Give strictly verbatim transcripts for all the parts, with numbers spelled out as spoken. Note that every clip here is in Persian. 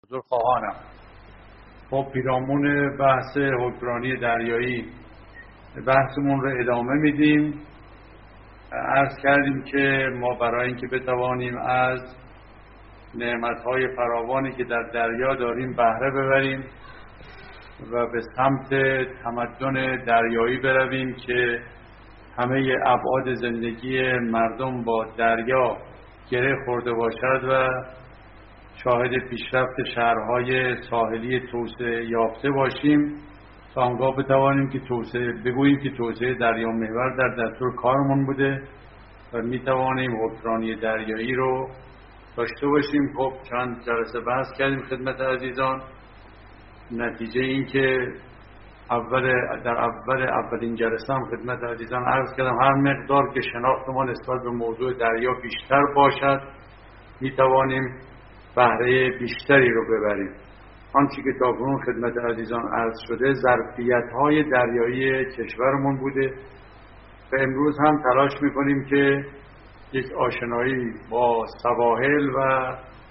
حضور خواهانم. خب پیرامون بحث حکمرانی دریایی بحثمون رو ادامه میدیم. عرض کردیم که ما برای اینکه بتوانیم از نعمت‌های فراوانی که در دریا داریم بهره ببریم و به سمت تمدن دریایی برویم که همه ابعاد زندگی مردم با دریا گره خورده باشد و شاهد پیشرفت شهرهای ساحلی توسعه یافته باشیم، تا آنگاه بتوانیم که توسعه بگوییم که توسعه دریا محور در دستور کارمون بوده و میتوانیم حکمرانی دریایی رو داشته باشیم. خب چند جلسه بحث کردیم خدمت عزیزان. نتیجه این که اول در اول اولین جلسه هم خدمت عزیزان عرض کردم هر مقدار که شناخت ما نسبت به موضوع دریا بیشتر باشد میتوانیم بهره بیشتری رو ببریم. آنچه که تاکنون خدمت عزیزان عرض شده ظرفیت‌های دریایی کشورمون بوده و امروز هم تلاش می‌کنیم که یک آشنایی با سواحل و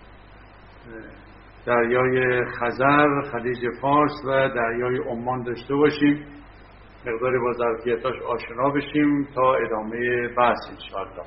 دریای خزر، خلیج فارس و دریای عمان داشته باشیم، مقداری با ظرفیتاش آشنا بشیم تا ادامه بحث انشاءالله.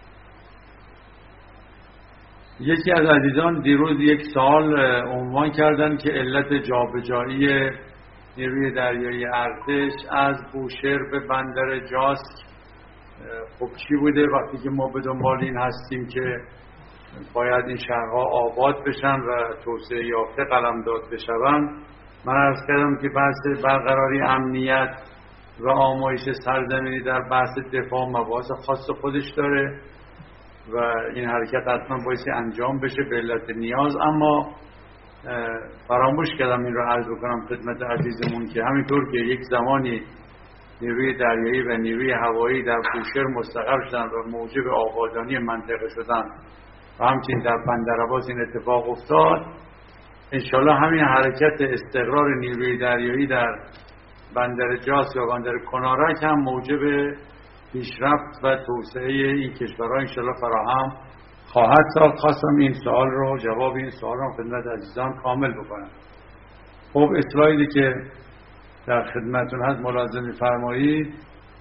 یکی از عزیزان دیروز یک سوال عنوان کردن که علت جابجایی نیروی دریایی ارتش از بوشهر به بندر جاسک خب چی بوده وقتی که ما به دنبال این هستیم که باید این شهرها آباد بشن و توسعه یافته قلمداد بشوند. من عرض کردم که بحث برقراری امنیت و آمایش سرزمینی در بحث دفاع مباحث خاص خودش داره و این حرکت حتما باید انجام بشه به علت نیاز، اما فراموش کردم این رو عرض بکنم خدمت عزیزمون که همینطور که یک زمانی نیروی دریایی و نیروی هوایی در بوشهر مستقر شدن و موجب آبادانی منطقه شدن و همچنین در بندرعباس این اتفاق افتاد، انشالله همین حرکت استقرار نیروی دریایی در بندر جاس و بندر کنارک هم موجب پیشرفت و توسعه این کشورها انشالله فراهم خواهد ساخت. خواستم این سوال رو جواب این سوال رو خدمت عزیزان کامل بکنم. خب اسلایدی که در خدمتون هست ملاحظه می‌فرمایید.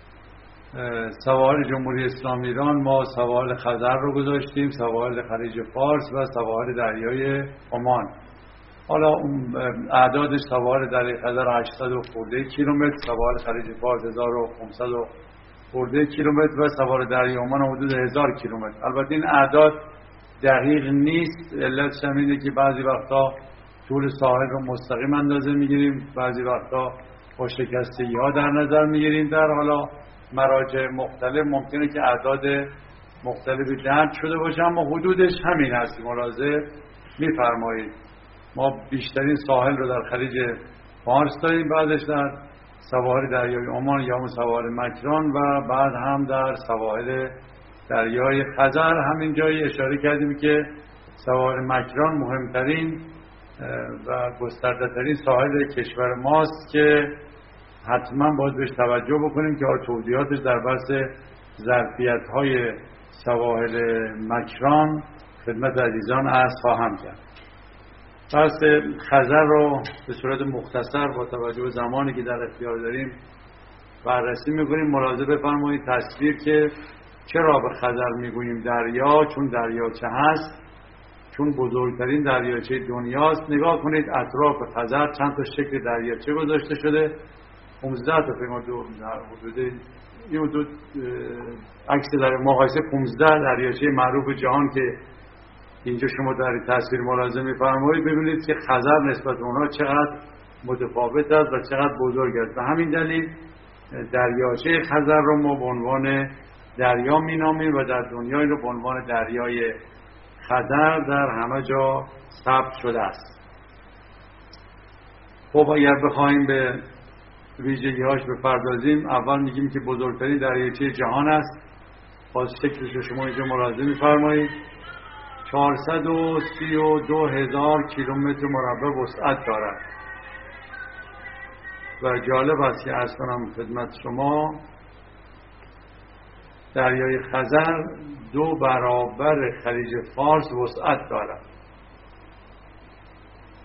سواحل جمهوری اسلامی ایران ما سواحل خزر رو گذاشتیم، سواحل خلیج فارس و سواحل دریای عمان. حالا اعداد سواحل دریای خزر هشتصد و خورده کیلومتر، سواحل خلیج فارس هزار و پانصد و خورده کیلومتر و سواحل دریای عمان حدود هزار کیلومتر. البته این اعداد دقیق نیست، علتش هم اینه که بعضی وقتا طول ساحل رو مستقیم اندازه میگیریم، بعضی وقتا با شکستگی ها در نظر میگیریم. در حالا مراجع مختلف ممکنه که اعداد مختلفی درج شده باشه، اما حدودش همین هست. ملاحظه میفرمایید ما بیشترین ساحل رو در خلیج فارس داریم، بعدش در سواحل دریای عمان یا سواحل مکران و بعد هم در سواحل دریای خزر. همین جایی اشاره کردیم که سواحل مکران مهمترین و گسترده ترین ساحل کشور ماست که حتما باید بهش توجه بکنیم که توضیحاتش در بحث ظرفیت‌های سواحل مکران خدمت عزیزان عرض خواهم کرد. بحث خزر رو به صورت مختصر با توجه به زمانی که در اختیار داریم بررسی می‌کنیم. ملاحظه بفرمایید تصویر که چرا به خزر میگوییم دریا، چون دریاچه هست، چون بزرگترین دریاچه دنیاست. نگاه کنید اطراف خزر چند تا شکل دریاچه گذاشته شده، پانزده تا فکر دو حدود این حدود عکس در مقایسه پانزده دریاچه معروف جهان که اینجا شما در تصویر ملاحظه می‌فرمایید، ببینید که خزر نسبت به اونها چقدر متفاوت است و چقدر بزرگ است. به همین دلیل دریاچه خزر رو ما به عنوان دریا می‌نامیم و در دنیا این رو به عنوان دریای خزر در همه جا ثبت شده است. خب اگر بخوایم به ویژگی‌هاش بپردازیم، اول میگیم که بزرگترین دریاچه جهان است. باز شکلش رو شما اینجا ملاحظه می‌فرمایید. چهارصد و سی و دو هزار کیلومتر مربع وسعت دارد و جالب است که عرض کنم خدمت شما دریای خزر دو برابر خلیج فارس وسعت دارد.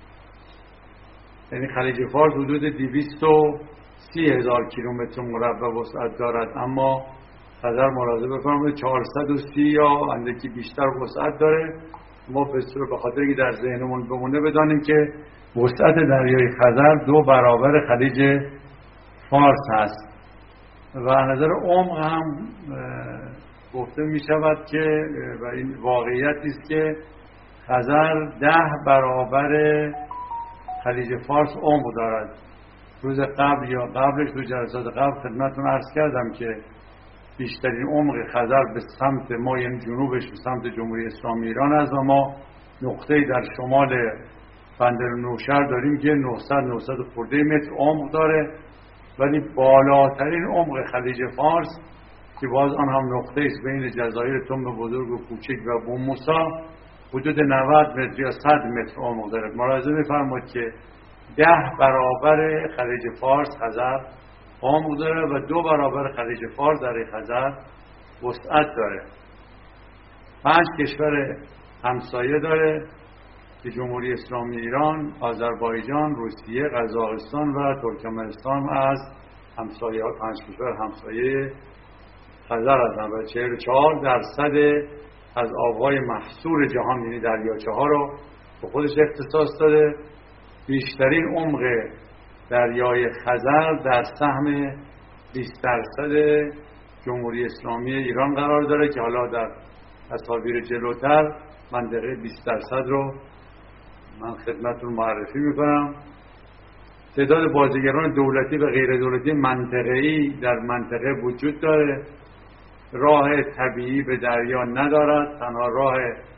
یعنی خلیج فارس حدود دویست و سی هزار کیلومتر مربع وسعت دارد، اما خزر ملاحظه بکنم چهارصد و سی یا اندکی بیشتر وسعت داره. ما به صورت به خاطر که در ذهنمون بمونه بدانیم که وسعت دریای خزر دو برابر خلیج فارس هست و از نظر عمق هم گفته می شود که و این واقعیتی است که خزر ده برابر خلیج فارس عمق دارد. روز قبل یا قبلش تو جلسات قبل خدمتتون عرض کردم که بیشترین عمق خزر به سمت ما، یعنی جنوبش به سمت جمهوری اسلامی ایران است و ما نقطه‌ای در شمال بندر نوشهر داریم که نهصد نهصد خورده متر عمق داره، ولی بالاترین عمق خلیج فارس که باز آن هم نقطه است بین جزایر تنب بزرگ و کوچک و بوموسا حدود نود متر یا صد متر عمق داره. ملاحظه بفرمایید که ده برابر خلیج فارس خزر عمق داره و دو برابر خلیج فارس در خزر وسعت داره. پنج کشور همسایه داره که جمهوری اسلامی ایران، آذربایجان، روسیه، قزاقستان و ترکمنستان از همسایه ها پنج کشور همسایه خزر هستند و چهل و چهار درصد از آبهای محصور جهان یعنی دریاچه ها رو به خودش اختصاص داده. بیشترین عمق دریای خزر در سهم بیست درصد جمهوری اسلامی ایران قرار داره که حالا در تصاویر جلوتر منطقه بیست درصد رو من خدمتتون معرفی میکنم. تعداد بازیگران دولتی و غیر دولتی منطقه‌ای در منطقه وجود داره. راه طبیعی به دریا ندارد، تنها راه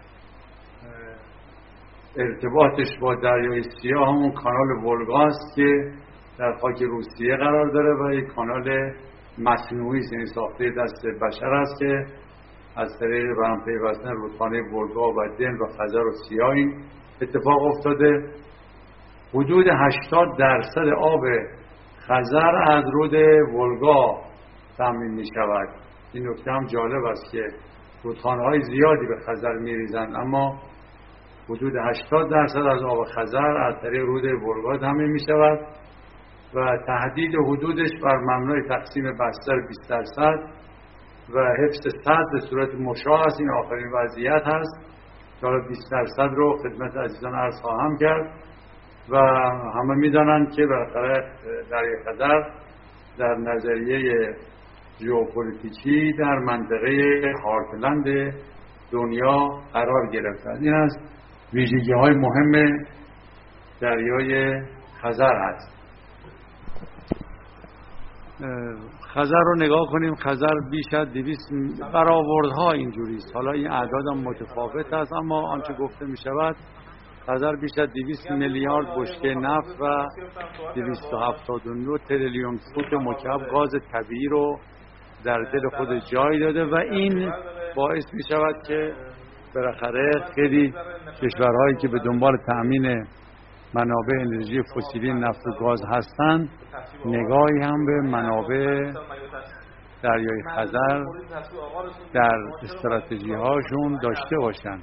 ارتباطش با دریای سیاه همون کانال ولگاست که در خاک روسیه قرار داره و یک کانال مصنوعی یعنی ساخته دست بشر است که از طریق برهم پیوستن رودخانه ولگا و دن و خزر و سیاه این اتفاق افتاده. حدود هشتاد درصد آب خزر از رود ولگا تامین می شود. این نکته هم جالب است که رودخانه‌های زیادی به خزر می ریزند اما حدود هشتاد درصد از آب خزر از طریق رود ولگا تامین می شود و تهدید حدودش بر مبنای تقسیم بستر بیست درصد و حفظ سد به صورت مشاع است. این آخرین وضعیت هست که بیست درصد رو خدمت عزیزان عرض خواهم کرد و همه میدانند که بالاخره دریای خزر در نظریه ژئوپلیتیکی در منطقه هارتلند دنیا قرار گرفته. این است ویژگی های مهم دریای خزر هست. خزر رو نگاه کنیم. خزر بیش از دویست برآوردها اینجوری است. حالا این اعداد هم متفاوت است اما آنچه گفته می شود خزر بیش از دویست میلیارد بشکه نفت و دویست و هفتاد و نه تریلیون فوت مکعب گاز طبیعی رو در دل خود جای داده و این باعث می شود که بالاخره خیلی کشورهایی که به دنبال تأمین منابع انرژی فسیلی نفت و گاز هستند نگاهی هم به منابع دریای خزر در استراتژی هاشون داشته باشند.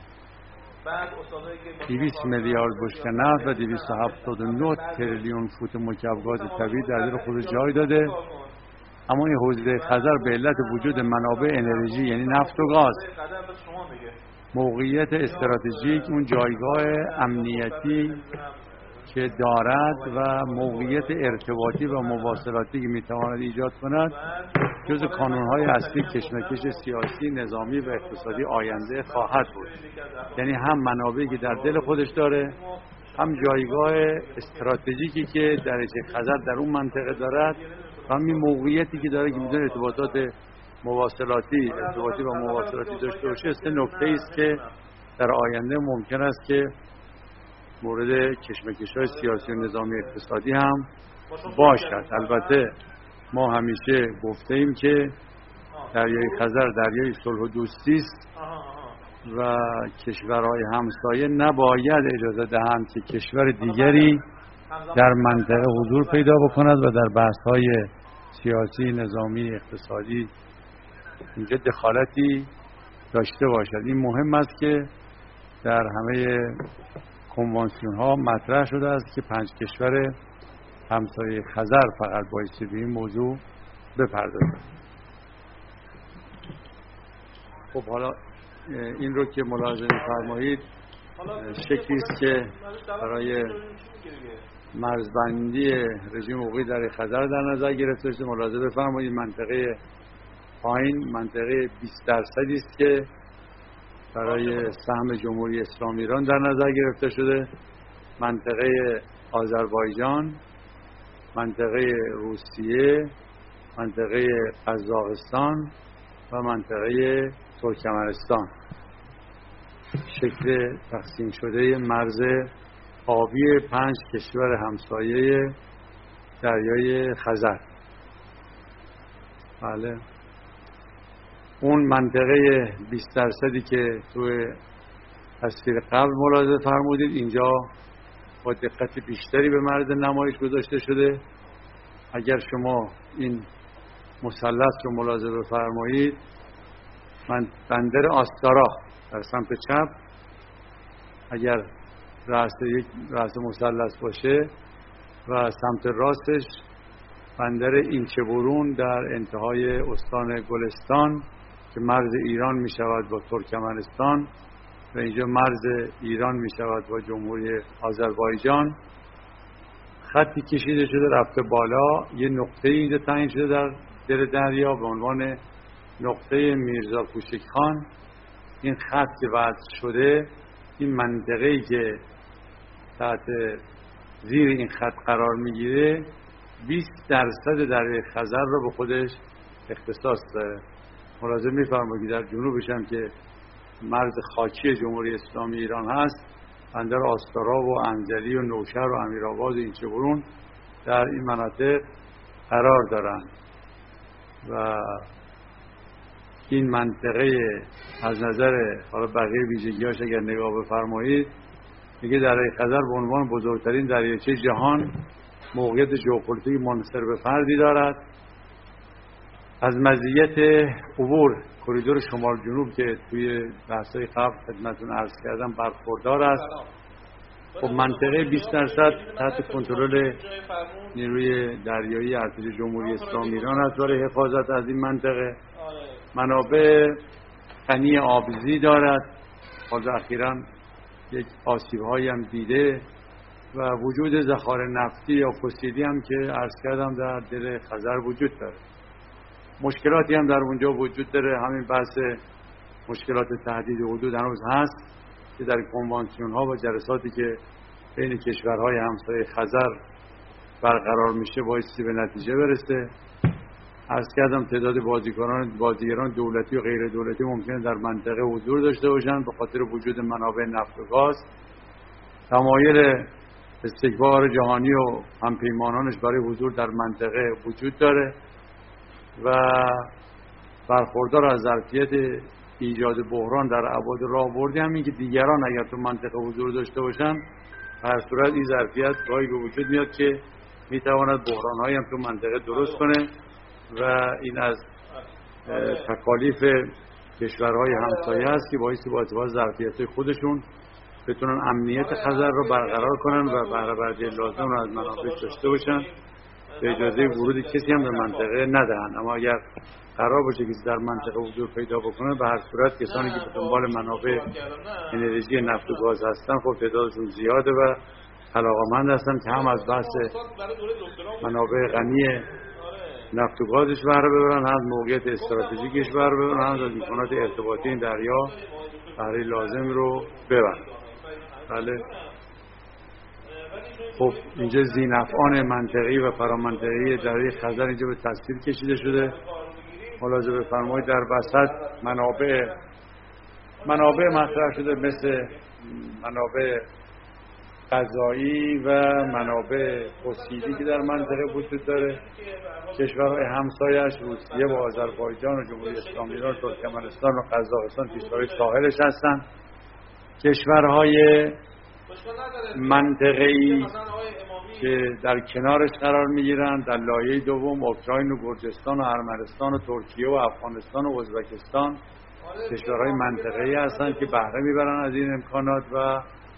دویست میلیارد بشکه نفت و دویست و هفتاد و نه تریلیون فوت مکعب گاز طبیعی در دل خود جای داده، اما این حوزه خزر به علت وجود منابع انرژی یعنی نفت و گاز، موقعیت استراتژیک، اون جایگاه امنیتی که دارد و موقعیت ارتباطی و مواصلاتی که میتواند ایجاد کند جز کانونهای اصلی کشمکش سیاسی، نظامی و اقتصادی آینده خواهد بود. یعنی هم منابعی که در دل خودش داره، هم جایگاه استراتژیکی که دریاچه خزر در اون منطقه دارد و همین موقعیتی که داره که میتونه ارتباطات مواصلاتی ارتباطی و مواصلاتی داشته باشه. سه نکته است که در آینده ممکن است که مورد کشمکش‌های سیاسی و نظامی اقتصادی هم باشد. البته ما همیشه گفته ایم که دریای خزر دریای صلح و دوستی است و کشورهای همسایه نباید اجازه دهند که کشور دیگری در منطقه حضور پیدا بکند و در بحث‌های سیاسی، نظامی، اقتصادی اینجا دخالتی داشته باشد. این مهم است که در همه کنوانسیون ها مطرح شده است که پنج کشور همسایه خزر فقط بایستی به این موضوع بپردازند. خب حالا این رو که ملاحظه می‌فرمایید شکلی است که برای مرزبندی رژیم حقوقی در خزر در نظر گرفته شده. ملاحظه بفرمایید منطقه پایین منطقه بیست درصدی است که برای سهم جمهوری اسلامی ایران در نظر گرفته شده. منطقه آذربایجان، منطقه روسیه، منطقه قزاقستان و منطقه ترکمنستان شکل تقسیم شده مرز آبی پنج کشور همسایه دریای خزر. بله اون منطقه بیست درصدی که توی تصویر قبل ملاحظه فرمودید اینجا با دقت بیشتری به مرز نمایش گذاشته شده. اگر شما این مثلث رو ملاحظه بفرمایید، من بندر آستارا در سمت چپ اگر رأس یک رأس مثلث باشه و سمت راستش بندر اینچه‌برون در انتهای استان گلستان که مرز ایران می شود با ترکمنستان و اینجا مرز ایران می شود با جمهوری آذربایجان. خطی کشیده شده رفته بالا، یه نقطه اینجا تعیین شده در دل دریا به عنوان نقطه میرزا کوچک خان. این خط که وضع شده این منطقه‌ای که تحت زیر این خط قرار میگیره بیست درصد دریای خزر رو به خودش اختصاص داره. ملاحظه می‌فرمایید در جنوبش هم که مرز خاکی جمهوری اسلامی ایران هست، بندر آستارا و انزلی و نوشهر و امیرآباد و اینچه‌برون در این مناطق قرار دارند و این منطقه از نظر حالا بقیه ویژگی‌هاش اگر نگاه بفرمایید میگه دریای خزر به عنوان بزرگترین دریاچه جهان موقعیت ژئوپلیتیک منحصر به فردی دارد. از مزیت عبور کریدور شمال جنوب که توی بحث‌های قبل خدمتتون عرض کردم برخوردار است. خب منطقه بیست درصد تحت کنترل نیروی دریایی ارتش جمهوری اسلامی ایران است برای حفاظت از این منطقه. منابع غنی آبزی دارد. حالا اخیراً یک آسیب‌هایی هم دیده و وجود ذخایر نفتی یا فسیلی هم که عرض کردم در دل خزر وجود داره. مشکلاتی هم در اونجا وجود داره. همین بحث مشکلات تهدید حدود هنوز هست که در کنوانسیون ها و جلساتی که بین کشورهای همسایه خزر برقرار میشه بایستی به نتیجه برسه. عرض کردم تعداد بازیگران بازیگران دولتی و غیر دولتی ممکنه در منطقه حضور داشته باشند به خاطر وجود منابع نفت و گاز. تمایل استکبار جهانی و همپیمانانش برای حضور در منطقه وجود داره و برخوردار از ظرفیت ایجاد بحران در ابعاد راهبردی هم این که دیگران اگر تو منطقه حضور داشته باشن هر صورت این ظرفیت گاهی به وجود میاد که میتواند بحران‌هایی هم تو منطقه درست کنه و این از تکالیف کشورهای همسایه است که باعث با اعتبار ظرفیت خودشون بتونن امنیت خزر رو برقرار کنن و بهره برداری لازم رو از منابع داشته باشن به اجازه ورود کسی هم به منطقه ندهن. اما اگر قرار باشه کسی در منطقه حضور پیدا بکنه به هر صورت کسانی که به دنبال منابع انرژی نفت و گاز هستن خب تعدادشون زیاده و علاقه‌مند هستن که هم از بحث منابع غنی نفت و گازش بهره ببرن، هم موقعیت استراتژیکش بهره ببرن، هم از امکانات ارتباطی این دریا بهره لازم رو ببرن. بله خب اینجا ذی‌نفعان منطقی و فرامنطقی دریای خزر اینجا به تصویر کشیده شده. ملاحظه بفرمایید در وسط منابع منابع مطرح شده مثل منابع غذایی و منابع فسیلی که در منطقه وجود داره. کشورهای همسایه‌اش روسیه و آذربایجان و جمهوری اسلامی ایران، ترکمنستان و قزاقستان کشورهای ساحلش هستند. کشورهای منطقه‌ای که در کنارش قرار میگیرند در لایه دوم اوکراین و گرجستان و ارمنستان و ترکیه و افغانستان و ازبکستان کشورهای منطقه‌ای هستند که بهره میبرن از این امکانات و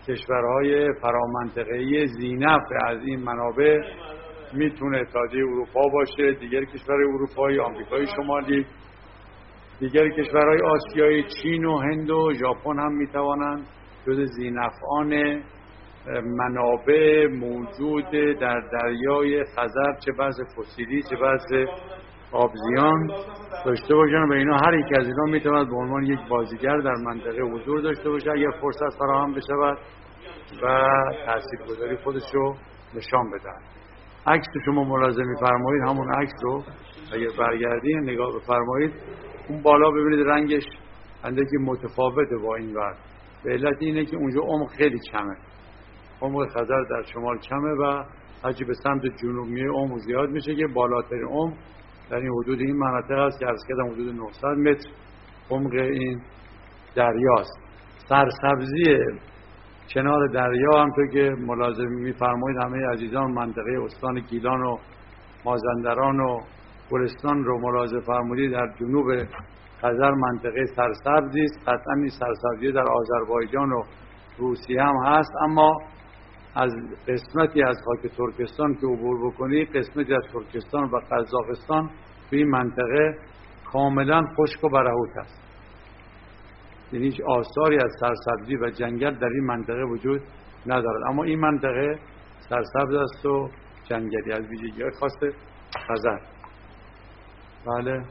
کشورهای فرامنطقه‌ای ذی‌نفع از این منابع میتونه اتحادیه اروپا باشه، دیگر کشورهای اروپایی، آمریکای شمالی، دیگر کشورهای آسیایی، چین و هند و ژاپن هم میتوانند جز ذی‌نفعان منابع موجود در دریای خزر، چه بعض فسیلی چه بعض آبزیان داشته باشن و اینا هر یک از اینا میتواند به عنوان یک بازیگر در منطقه حضور داشته باشه اگر فرصت فراهم بشود و تاثیرگذاری خودش رو نشان بدهد. عکس شما ملاحظه می‌فرمایید، همون عکس رو اگر برگردین نگاه بفرمایید، اون بالا ببینید رنگش اندکی متفاوته با این ور. به علت اینه که اونجا عمق خیلی کمه، عمق خزر در شمال کمه و هرچی به سمت جنوب میره عمق زیاد میشه که بالاترین عمق در این حدود این مناطق است که عرض کردم حدود نهصد متر عمق این دریاست. سرسبزی کنار دریا همونطور که ملاحظه می‌فرمایید همه عزیزان منطقه استان گیلان و مازندران و گلستان رو ملاحظه فرمودید در جنوب خزر منطقه سرسبزی است. قطعا این سرسبزی در آذربایجان و روسیه هم هست، اما از قسمتی از خاک ترکستان که عبور بکنی قسمتی از ترکستان و قزاقستان توی این منطقه کاملا خشک و برهوت است، یعنی هیچ آثاری از سرسبزی و جنگل در این منطقه وجود ندارد، اما این منطقه سرسبز است و جنگلی از ویژگی‌های خاص خزر. بله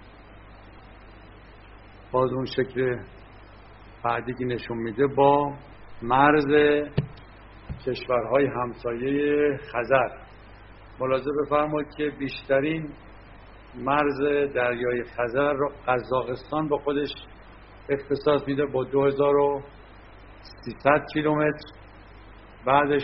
باز اون شکل بعدی که نشون میده با مرز کشورهای همسایه خزر. ملاحظه بفرمایید که بیشترین مرز دریای خزر رو قزاقستان با خودش اختصاص میده با دو هزار و سیصد کیلومتر، بعدش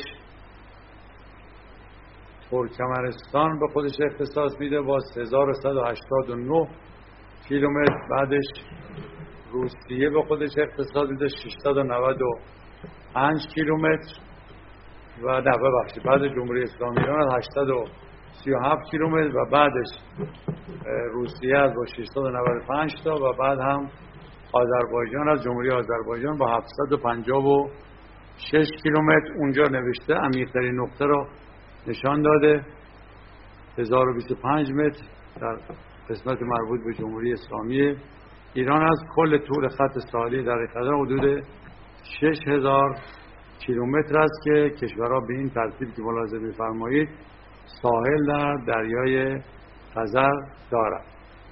ترکمنستان به خودش اختصاص میده با سه هزار و صد و هشتاد و نه کیلومتر، بعدش روسیه به خودش اختصاص میده ششصد و نود و پنج کیلومتر و نه ببخشید بعد جمهوری اسلامی ایران هشتصد و سی و هفت کیلومتر و بعدش روسیه با ششصد و نود و پنج تا و بعد هم آذربایجان از جمهوری آذربایجان با هفتصد و پنجاه و شش کیلومتر. اونجا نوشته عمیق‌ترین نقطه رو نشان داده هزار و بیست و پنج متر در قسمت مربوط به جمهوری اسلامی ایران است. کل طول خط ساحلی در خزر حدود شش هزار کیلومتر است که کشورها به این ترتیب که ملاحظه می‌فرمایید ساحل در دریای خزر دارد.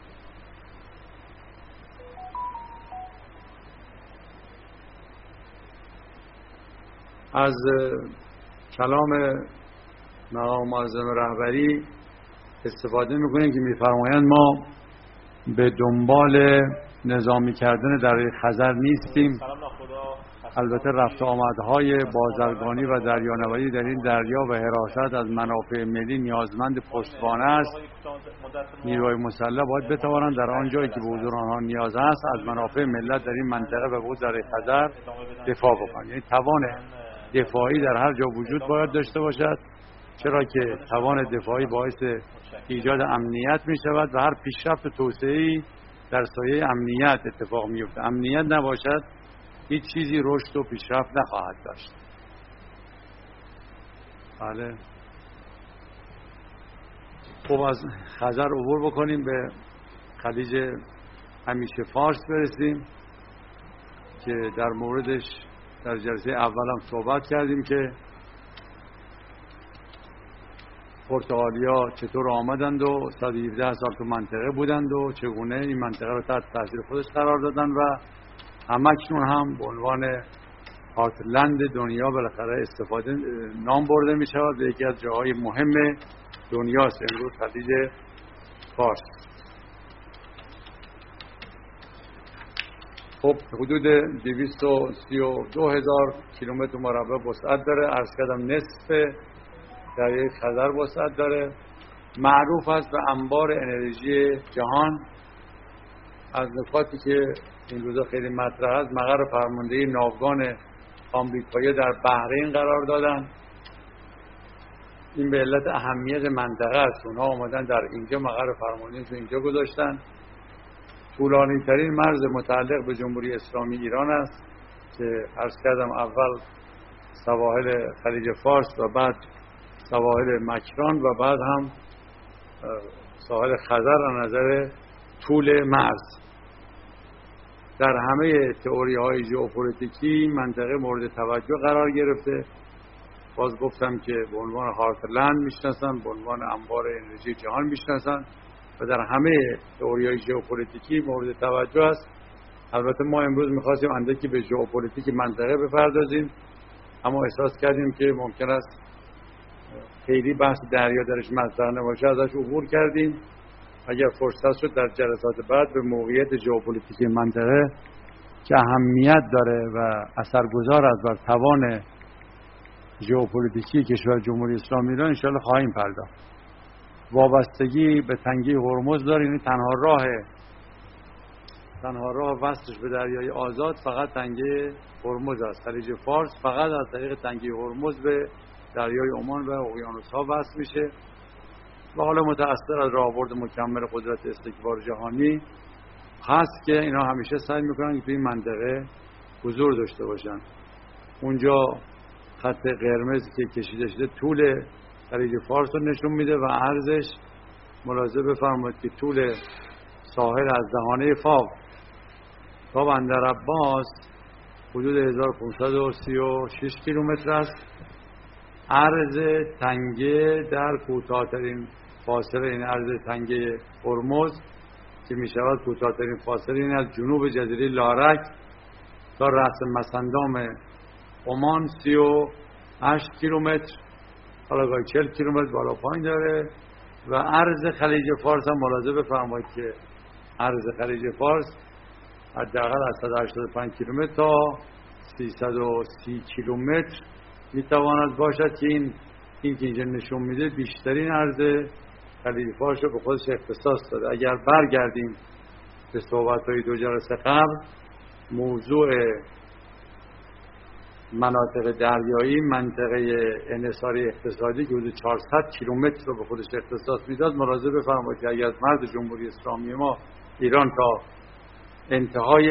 از کلام مقام معظم رهبری استفاده میکنیم که میفرمایند ما به دنبال نظامی کردن دریای خزر نیستیم، البته رفت آمدهای بازرگانی و دریانوردی در این دریا و حراست از منافع ملی نیازمند پشتوانه است. نیروهای مسلح باید بتوانند در آن جایی که به حضور آنها نیاز است از منافع ملت در این منطقه و به دریای خزر دفاع بکنند. یعنی توان دفاعی در هر جا وجود باید داشته باشد، چرا که توان دفاعی باعث ایجاد امنیت می شود و هر پیشرفت و توسعه‌ای در سایه امنیت اتفاق می افته. امنیت نباشد هیچ چیزی رشد و پیشرفت نخواهد داشت. بله خب از خزر عبور بکنیم به خلیج همیشه فارس برسیم که در موردش در جلسه اولم صحبت کردیم که پرتغالیا چطور آمدند و صد و هفده سال تو منطقه بودند و چگونه این منطقه رو تحت تاثیر خودش قرار دادن و همکنون هم به عنوان هارتلند دنیا بالاخره استفاده نام برده می شود و یکی از جاهای مهم دنیاست امروز خلیج فارس. خب حدود دویست و سی و دو هزار کیلومتر مربع وسعت داره، عرض کردم نصف دریای خزر وسعت داره، معروف است به انبار انرژی جهان. از نکاتی که این روزا خیلی مطرح است مقر فرماندهی ناوگان آمریکایی در بحرین قرار دادن. این به علت اهمیت منطقه است، اونها آمدن در اینجا مقر فرماندهیشون اینجا گذاشتن. طولانی ترین مرز متعلق به جمهوری اسلامی ایران است که عرض کردم اول سواحل خلیج فارس و بعد سواحل مکران و بعد هم ساحل خزر از نظر طول مرز. در همه تئوری های ژئوپلیتیکی منطقه مورد توجه قرار گرفته. باز گفتم که به عنوان هارتلند میشناسن، به عنوان انبار انرژی جهان میشناسن و در همه تئوری های ژئوپلیتیکی مورد توجه است. البته ما امروز میخواستیم اندکی به ژئوپلیتیک منطقه بپردازیم، اما احساس کردیم که ممکن است خیلی بحث دریا درش مطرح نباشه، ازش عبور کردیم. اگر فرصت شد در جلسات بعد به موقعیت ژئوپلیتیک منطقه که اهمیت داره و اثرگذار است بر توان ژئوپلیتیکی کشور جمهوری اسلامی ایران ان شاءالله خواهیم پرداخت. وابستگی به تنگه هرمز داره، یعنی تنها راه تنها راه وصلش به دریای آزاد فقط تنگه هرمز است. خلیج فارس فقط از طریق تنگه هرمز به دریای عمان و اقیانوس‌ها وصل میشه و حالا متأثر از راهبرد مکمل قدرت استکبار جهانی هست که اینا همیشه سعی میکنن که توی این منطقه حضور داشته باشن. اونجا خط قرمز که کشیده شده طول خلیج فارس رو نشون میده و عرضش ملاحظه بفرمایید که طول ساحل از دهانه فاو تا بندر عباس حدود هزار و پانصد و سی و شش کیلومتر است. عرض تنگه در کوتاه‌ترین فاصله این عرض تنگه هرمز که می شود کوتاه‌ترین فاصله این از جنوب جزیره لارک تا رأس مسندام عمان سی و هشت کیلومتر، حالا گاهی چهل کیلومتر بالا پایین داره. و عرض خلیج فارس هم ملاحظه بفرمایید که عرض خلیج فارس حداقل از صد و هشتاد و پنج کیلومتر تا سیصد و سی کیلومتر میتواند باشد که این این که اینجا نشون میده بیشترین عرض خلیج فارس رو به خودش اختصاص داده. اگر برگردیم به صحبت‌های دو جلسه قبل، موضوع مناطق دریایی منطقه انحصاری اقتصادی که حدود چهارصد کیلومتر رو به خودش اختصاص میداد، ملاحظه بفرمایید که اگر از مرز جمهوری اسلامی ما ایران تا انتهای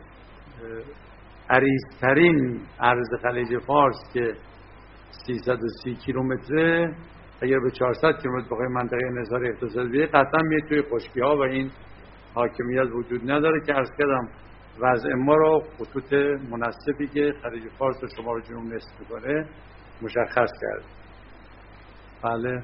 عریض‌ترین عرض خلیج فارس که سیصد و سی کیلومتره، اگر به چهارصد کیلومتر بخوای منطقه انحصاری اقتصادی قطعا میاد توی خشکی‌ها و این حاکمیت وجود نداره که عرض کردم وضع ما رو خطوط مناسبی که خلیج فارس و شمال جنوب نصف می‌کنه مشخص کرد. بله،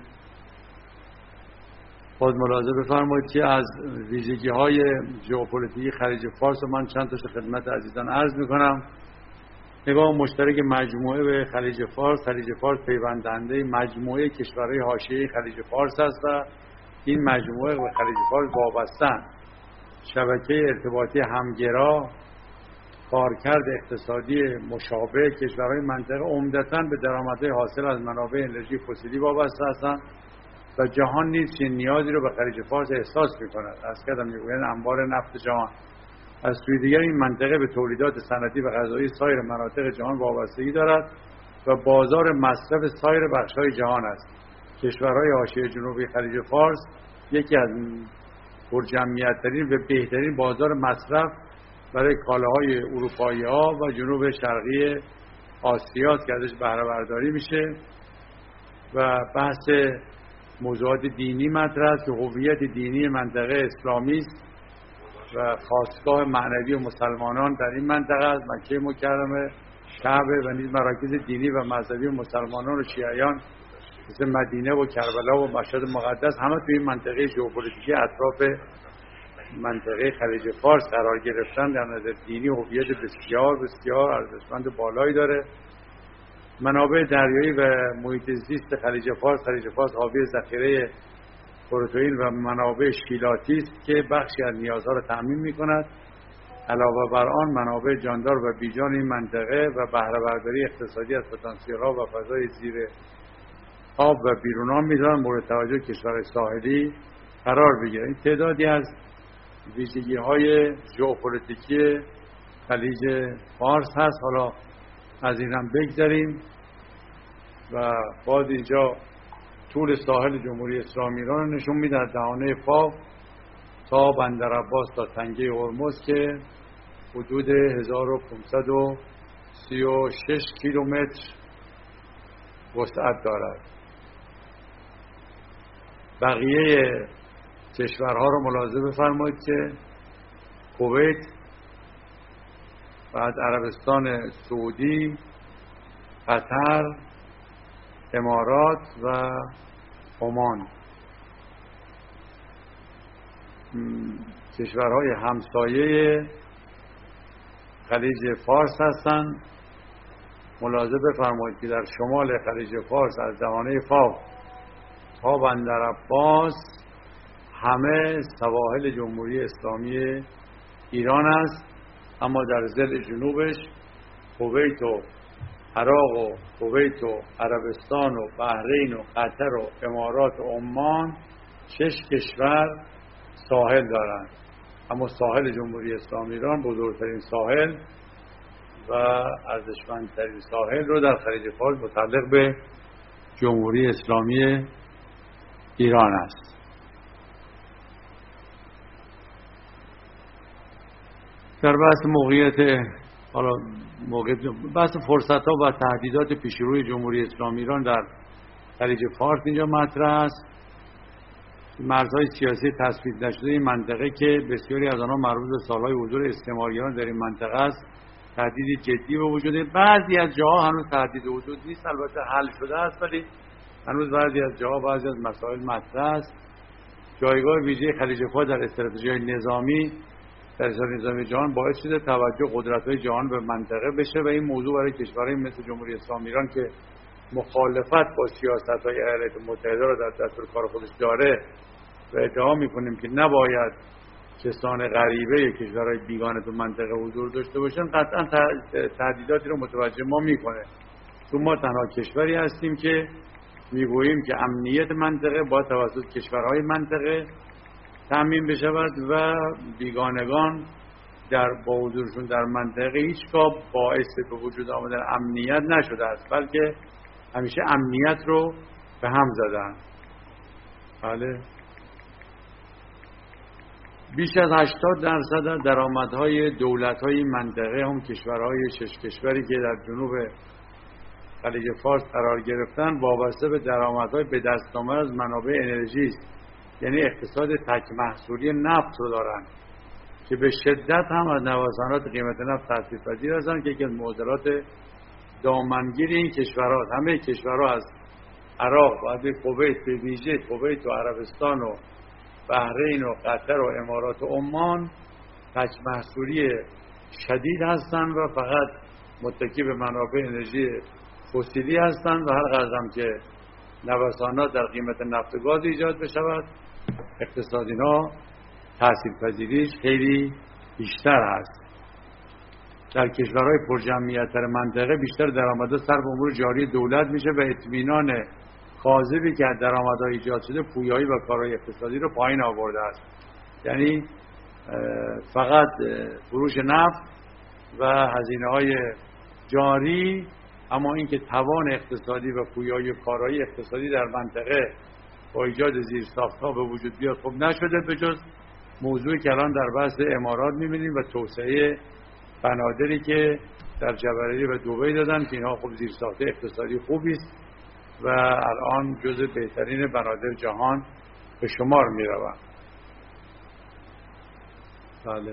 باز ملاحظه بفرمایید که از ویژگی‌های ژئوپلیتیک خلیج فارس من چند تاشو خدمت عزیزان عرض می‌کنم. نگاه مشترک مجموعه به خلیج فارس، خلیج فارس پیوندنده مجموعه کشورهای حاشیه خلیج فارس است و این مجموعه به خلیج فارس وابسته‌اند. شبکه ارتباطی همگرا، کارکرد اقتصادی مشابه کشورهای منطقه عمدتاً به درآمدهای حاصل از منابع انرژی فسیلی وابسته هستند و جهان نیز چنین نیازی رو به خلیج فارس احساس می‌کند. از کدام میگویند انبار نفت جهان. از سوی دیگر این منطقه به تولیدات صنعتی و غذایی سایر مناطق جهان وابستگی دارد و بازار مصرف سایر بخش‌های جهان است. کشورهای حاشیه جنوبی خلیج فارس یکی از پرجمعیت‌ترین و بهترین بازار مصرف برای کالاهای اروپایی‌ها و جنوب شرقی آسیا که ازش بهره برداری میشه و بحث موضوعات دینی مطرح است که هویت دینی منطقه اسلامی است و خاستگاه معنوی و مسلمانان در این منطقه است. مکه مکرمه، کعبه و نیز مراکز دینی و مذهبی و مسلمانان و شیعیان مثل مدینه و کربلا و مشهد مقدس همه توی این منطقه ژئوپلیتیکی اطراف منطقه خلیج فارس قرار گرفتن. در نظر دینی هویت بسیار بسیار ارزشمند بالایی داره. منابع دریایی و محیط زیست خلیج فارس، خلیج فارس حاوی ذخیره پروتئین و منابع شیلاتی است که بخشی از نیازها را تأمین می‌کند. علاوه بر آن منابع جاندار و بیجان این منطقه و بهره برداری اقتصادی از پتانسیل‌ها و فضای زیر آب و بیرون آن می‌تواند مورد توجه کشورهای ساحلی قرار بگیرد. این تعدادی از ویژگی‌های ژئوپلیتیکی خلیج فارس هست. حالا از این هم بگذریم و باز اینجا طول ساحل جمهوری اسلامی ایران نشون میده از دهانه فاو تا بندر عباس تا تنگه هرمز که حدود هزار و پانصد و سی و شش کیلومتر وسعت دارد. بقیه کشورها رو ملاحظه بفرمایید که کویت، بعد عربستان سعودی، قطر، امارات و عمان کشورهای همسایه خلیج فارس هستند. ملاحظه بفرمایید که در شمال خلیج فارس از دهانه فاو تا بندر عباس همه سواحل جمهوری اسلامی ایران است، اما در ضلع جنوبش کویت و عراق و کویت و عربستان و بحرین و قطر و امارات و عمان شش کشور ساحل دارند. اما ساحل جمهوری اسلامی ایران بزرگترین ساحل و ارزشمندترین ساحل رو در خلیج فارس متعلق به جمهوری اسلامی ایران است. در بحث موقعیت حالا موقعیت بحث فرصت‌ها و تهدیدات پیشروی جمهوری اسلامی ایران در خلیج فارس اینجا مطرح است. مرزهای سیاسی تثبیت نشده این منطقه که بسیاری از آنها مربوط به سالهای حضور استعماریان در این منطقه است، تهدید جدی به وجود. بعضی از جاها هنوز تهدید وجود نیست، البته حل شده است، ولی هنوز بعضی از جاها بعضی از مسائل مطرح است. جایگاه ویژه خلیج فارس در استراتژی نظامی در استراتژی نظامی جهان باعث شده توجه قدرت‌های جهان به منطقه بشه و این موضوع برای کشورهای مثل جمهوری اسلامی ایران که مخالفت با سیاست‌های ایالات متحده را در دستور کار خودش داره و ادعا می‌کنیم که نباید کسان غریبه یا کشورهای بیگانه تو منطقه حضور داشته باشن، قطعا تهدیداتی رو متوجه ما می‌کنه. چون ما تنها کشوری هستیم که میگوییم که امنیت منطقه با توسط کشورهای منطقه تامین بشود و بیگانگان در با حضورشون در منطقه هیچگاه باعث به وجود آمدن امنیت نشده است، بلکه همیشه امنیت رو به هم زدن. بله، بیش از هشتاد درصد درآمدهای دولت‌های منطقه هم کشورهای شش کشوری که در جنوب خلیج فارس قرار گرفتن وابسته به درآمدهای به دست آمده از منابع انرژی است. یعنی اقتصاد تک محصولی نفت رو دارن که به شدت هم از نوسانات قیمت نفت تاثیرپذیر هستند که یکی از معضلات دامنگیر این کشورها. همه کشورها از عراق و به کویت به ویژه کویت و عربستان و بحرین و قطر و امارات و عمان تک محصولی شدید هستند و فقط متکی به منابع انرژی فسیلی هستند و هر قدر که نوسانات در قیمت نفت و گاز ایجاد بشود اقتصاد اینا تاثیرپذیریش خیلی بیشتر است. در کشورهای پرجمعیت‌تر منطقه بیشتر درآمدها صرف امور جاری دولت میشه و اطمینان کاذبی که از درآمدها ایجاد شده پویایی و کارهای اقتصادی رو پایین آورده است. یعنی فقط فروش نفت و هزینه‌های جاری، اما اینکه توان اقتصادی و پویایی و کارایی اقتصادی در منطقه با ایجاد زیرساخت‌ها به وجود بیاد خب نشده، به جز موضوعی که الان در بحث امارات می‌بینیم و توسعه بنادری که در جبرئیل و دبی دادن که اینها خب زیرساخت اقتصادی خوبی است و الان جزو بهترین بنادر جهان به شمار می‌روند. بله.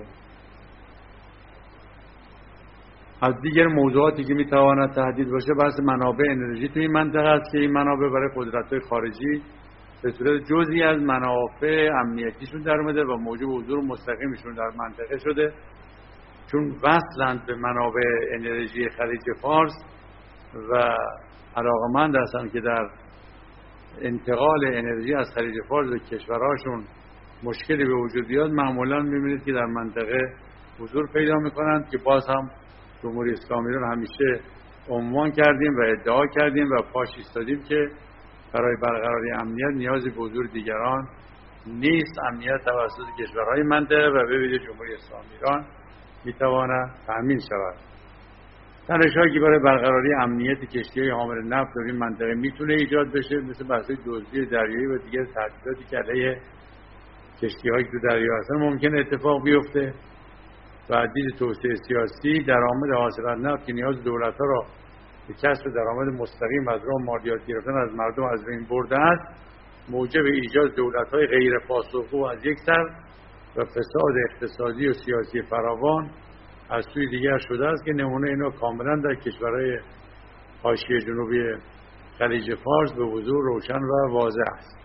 از دیگر موضوعاتی که میتواند تهدید باشه بحث منابع انرژی توی این منطقه است که این منابع برای قدرت‌های خارجی به صورت جزئی از منافع امنیتیشون در اومده و موجب حضور مستقیمشون در منطقه شده، چون وصلند به منابع انرژی خلیج فارس و علاقمند هستند که در انتقال انرژی از خلیج فارس به کشورهاشون مشکلی به وجود بیاد. معمولا می‌بینید که در منطقه حضور پیدا می‌کنند که باز هم جمهوری اسلامی رو همیشه عنوان کردیم و ادعا کردیم و پاش ایستادیم که برای برقراری امنیت نیازی به حضور دیگران نیست. امنیت توسط کشورهای منطقه و به ویژه جمهوری اسلامی ایران میتواند تأمین شود. تلاش‌هایی که برای برقراری امنیت کشتی‌های حامل نفت در این منطقه میتونه ایجاد بشه، مثل بحث دزدی دریایی و دیگر تهدیداتی که علیه کشتی‌هایی که تو دریا هستن ممکن اتفاق بیفته. و دید توسعه سیاسی، درآمد حاصل از نفت که نیاز دولت‌ها را که کسب درآمد مستقیم از راه مالیات گرفتن از مردم از بین برده است، موجب ایجاد دولت‌های غیر پاسخگو از یک طرف و فساد اقتصادی و سیاسی فراوان از سوی دیگر شده است که نمونه اینا کاملا در کشورهای حاشیه جنوبی خلیج فارس به وضوح روشن و واضح است.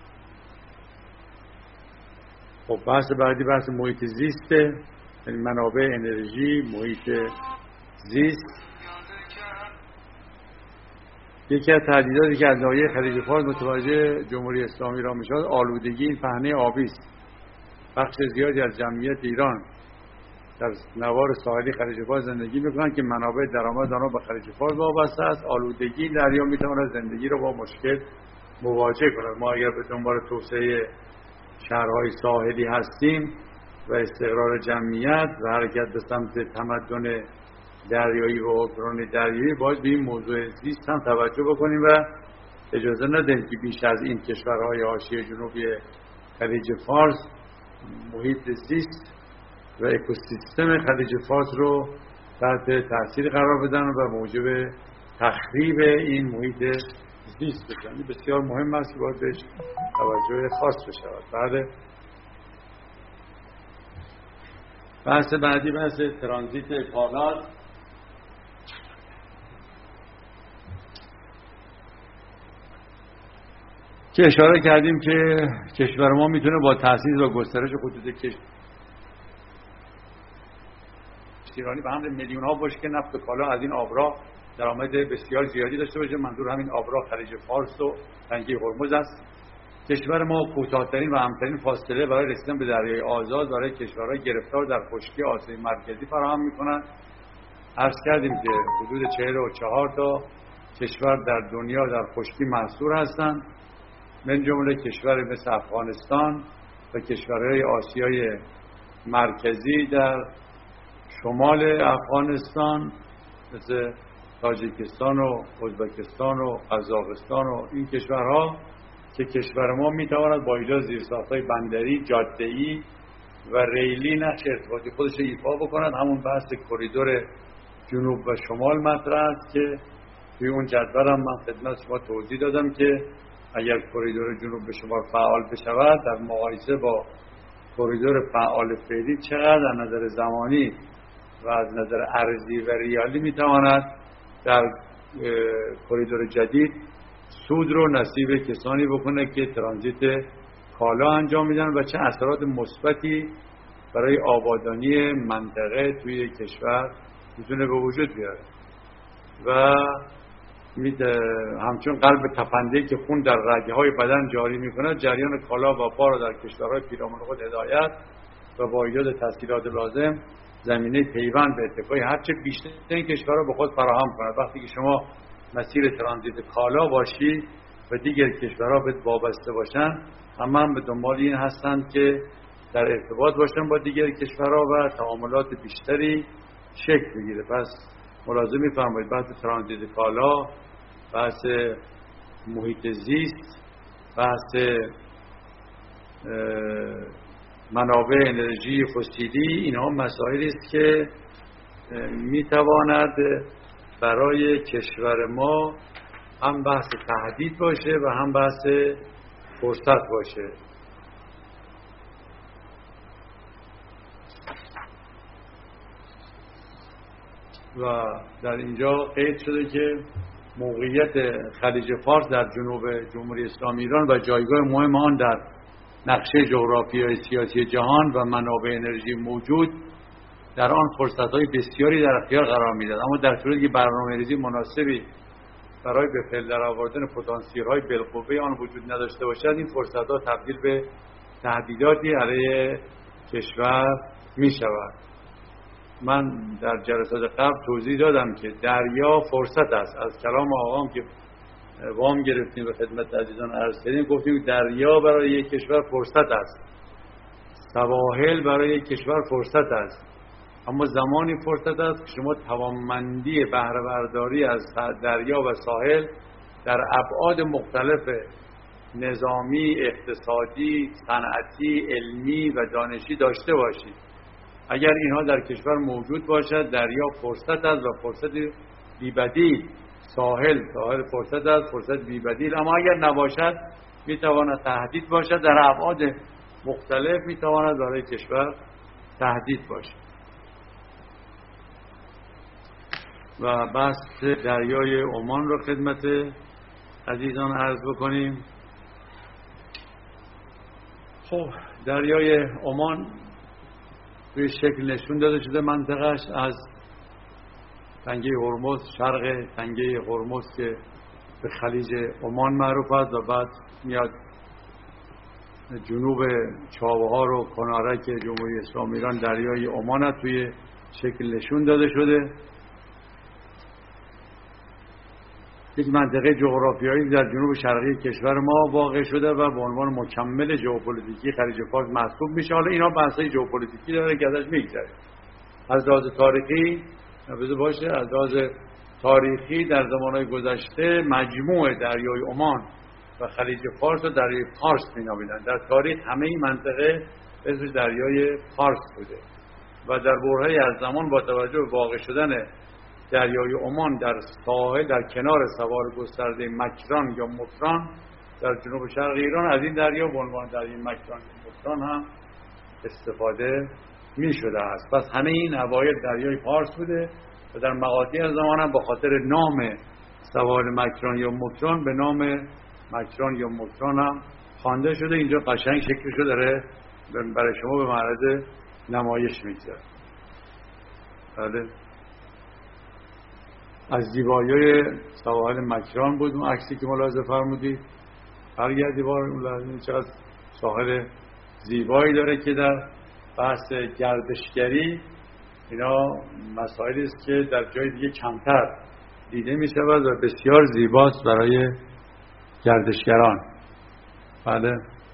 خب بحث بعدی بحث محیط زیسته، یعنی منابع انرژی، محیط زیست. یکی از تهدیداتی که از ناحیه خلیج فارس متوجه جمهوری اسلامی ایران میشد آلودگی این پهنه آبی است. بخش زیادی از جمعیت ایران در نوار ساحلی خلیج فارس زندگی میکنند که منابع درآمد آنها به خلیج فارس وابسته است. آلودگی دریا میتواند زندگی را با مشکل مواجه کند. ما اگر به دنبال توسعه شهرهای ساحلی هستیم و استقرار جمعیت و حرکت به سمت تمدن دریایی و حکمرانی دریایی، باید به این موضوع زیست هم توجه بکنیم و اجازه ندهیم که بیش از این کشورهای حاشیه جنوبی خلیج فارس محیط زیست و اکوسیستم خلیج فارس رو تحت تاثیر قرار بدن و موجب تخریب این محیط زیست بشن. بسیار مهم است که باید بهش توجه خاص بشود. بعد بحث بعدی بحث ترانزیت کالا، که اشاره کردیم که کشور ما میتونه با تأسیس و گسترش خطوط کشتیرانی به همراه میلیون ها بشکه نفت و کالا از این آبراه درآمد بسیار زیادی داشته باشه. منظور همین آبراه خلیج فارس و تنگه هرمز است. کشور ما کوتاه‌ترین و امن‌ترین فاصله برای رسیدن به دریای آزاد برای کشورهای گرفتار در خشکی آسیای مرکزی فراهم می‌کند. عرض کردیم که حدود چهل و چهار تا کشور در دنیا در خشکی محصور هستند، من جمله کشور مثل افغانستان و کشورهای آسیای مرکزی در شمال افغانستان مثل تاجیکستان و ازبکستان و قزاقستان و این کشورها که کشور ما میتواند با ایجاد زیرساخت‌های بندری، جاده‌ای و ریلی نقش ارتباطی خودش را ایفا بکند. همون بحث کریدور جنوب و شمال مطرح است که توی اون جدولم من خدمت شما توضیح دادم که اگر کریدور جنوب به شمال فعال بشود در مقایسه با کریدور فعال فعلی چقدر از نظر زمانی و از نظر ارضی و ریالی میتواند در کریدور جدید سود رو نصیب کسانی بکنه که ترانزیت کالا انجام میدن و چه اثرات مثبتی برای آبادانی منطقه توی کشور میتونه به وجود بیاره. و همچون قلب تپنده‌ای که خون در رگه‌های بدن جاری میکنه، جریان کالا و بار در کشورهای پیرامون خود هدایت و با ایجاد تسهیلات لازم زمینه پیوند به اتفاقی هرچه بیشتر این کشورها به خود فراهم کند. وقتی که شما مسیر ترانزیت کالا باشی و دیگر کشورها به وابسته باشن، همه هم به دنبال این هستند که در ارتباط باشن با دیگر کشورها و تعاملات بیشتری شکل بگیره. پس ملاحظه می‌فرمایید بحث ترانزیت کالا، بحث محیط زیست، بحث منابع انرژی فسیلی، اینها مسائلی است که میتواند برای کشور ما هم بحث تهدید باشه و هم بحث فرصت باشه. و در اینجا قید شده که موقعیت خلیج فارس در جنوب جمهوری اسلامی ایران و جایگاه مهم آن در نقشه جغرافیایی سیاسی جهان و منابع انرژی موجود در آن فرصت‌های بسیاری در اختیار قرار می‌دهد. اما در صورتی که برنامه‌ریزی مناسبی برای به فعل درآوردن پتانسیل‌های بالقوه آن وجود نداشته باشد، این فرصت‌ها تبدیل به تهدیداتی علیه کشور می‌شود. من در جلسات قبل توضیح دادم که دریا فرصت است. از کلام آقام که وام گرفتیم و خدمت عزیزان عرض کردیم، گفتیم دریا برای یک کشور فرصت است، سواحل برای یک کشور فرصت است، اما زمانی فرصت است که شما توانمندی بهره برداری از دریا و ساحل در ابعاد مختلف نظامی، اقتصادی، صنعتی، علمی و دانشی داشته باشید. اگر اینها در کشور موجود باشد، دریا فرصت است و فرصت بی‌بدیل ساحل ساحل فرصت است، فرصت بی‌بدیل، اما اگر نباشد میتواند تهدید باشد، در ابعاد مختلف میتواند برای کشور تهدید باشد. و بحث دریای عمان را خدمت عزیزان عرض بکنیم. خب دریای عمان به شکل نشون داده شده منطقهش از تنگه هرمز، شرق تنگه هرمز که به خلیج عمان معروف است و بعد میاد جنوب چابهار و کنارک جمهوری اسلامی ایران دریای عمان توی شکل نشون داده شده. یک منطقه جغرافیایی در جنوب شرقی کشور ما واقع شده و به عنوان مکمل ژئوپلیتیکی خلیج فارس محسوب میشه. حالا اینا بحثای ژئوپلیتیکی داره که ازش میگذره. از لحاظ تاریخی بذار باشه، از لحاظ تاریخی در زمانهای گذشته مجموع دریای عمان و خلیج فارس و دریای پارس مینامیدن. در تاریخ همه این منطقه اسمش دریای پارس بوده و در برهه‌ای از زمان با توجه به واقع شدن دریای عمان در ساحل در کنار سواحل گسترده مکران یا مکران در جنوب شرق ایران، از این دریا به عنوان دریای مکران یا مکران هم استفاده می شده است. پس همه این اوایل دریای پارس بوده و در مقاطعی از زمان هم با خاطر نام سواحل مکران یا مکران به نام مکران یا مکران هم خوانده شده. اینجا قشنگ شکلشو داره برای شما به معرض نمایش میگذاره. بله، از زیبایی سواحل مکران بود اون عکسی که ملاحظه فرمودید. برگردی بار اون لحظه چقدر ساحل زیبایی داره که در بحث گردشگری اینا مسائلی است که در جای دیگه کمتر دیده می شود و بسیار زیباست برای گردشگران. بله،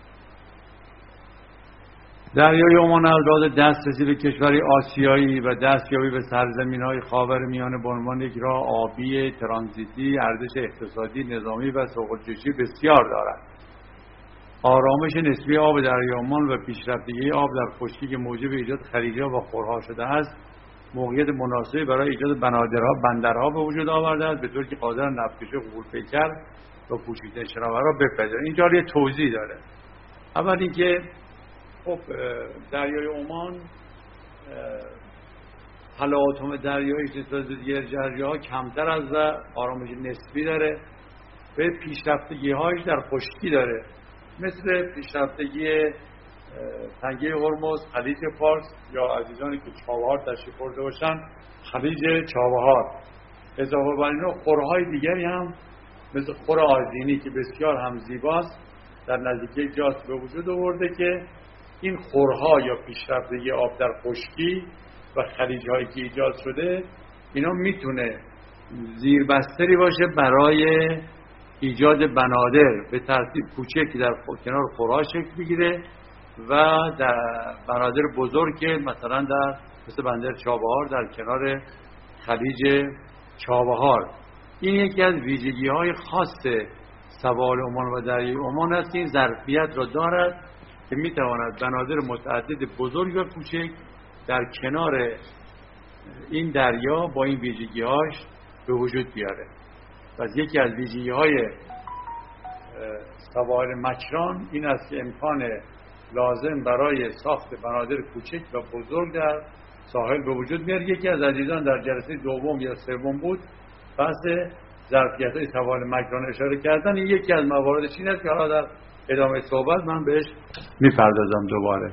دریای عمان البته دسترسی به کشوری آسیایی و دستیابی به سرزمین‌های خاورمیانه به عنوان یک راه آبی ترانزیتی ارزش اقتصادی، نظامی و سوق‌الجوشی بسیار دارد. آرامش نسبی آب دریای عمان و پیشرفتگی آب در خشکی که موجب ایجاد خلیج‌ها و خورها شده است، موقعیت مناسبی برای ایجاد بنادرها بندرها به وجود آورده است، به طوری که قادر نفتکشی غول‌پیکر و کوچکترین شناورها را بپذیرد. اینجا یه توضیح داره. اول اینکه خب دریای عمان تلاطم دریایی نسبت به دیگر دریاها کمتر از و آرامش نسبی داره و پیشرفتگی‌هاش در خشکی داره، مثل پیشرفتگی تنگه هرمز، خلیج فارس یا عزیزانی که چابهار تشریف برده باشن خلیج چابهار. اضافه بر اینو خورهای دیگری هم مثل خور آذینی که بسیار هم زیباست در نزدیکی جاست به وجود آورده که این خورها یا پیشرفتگی آب در خشکی و خلیج‌هایی که ایجاد شده اینا میتونه زیربستری باشه برای ایجاد بنادر به ترتیب کوچکی که در کنار خورها شکل بگیره و در بنادر بزرگ که مثلا در مثل بندر چابهار در کنار خلیج چابهار. این یکی از ویژگی‌های خاص سواحل عمان و دریای عمان است که این ظرفیت را دارد که میتواند بنادر متعدد بزرگ و کوچک در کنار این دریا با این ویژگی‌هاش به وجود بیاره. پس یکی از ویژگی‌های سواحل مکران این است که امکان لازم برای ساخت بنادر کوچک و بزرگ در ساحل به وجود میاره. یکی از عزیزان در جلسه دوم یا سوم بود بحث ظرفیت‌های سواحل مکران اشاره کردن. این یکی از مواردش این است که حالا در ادامه صحبت من بهش میپردازم دوباره.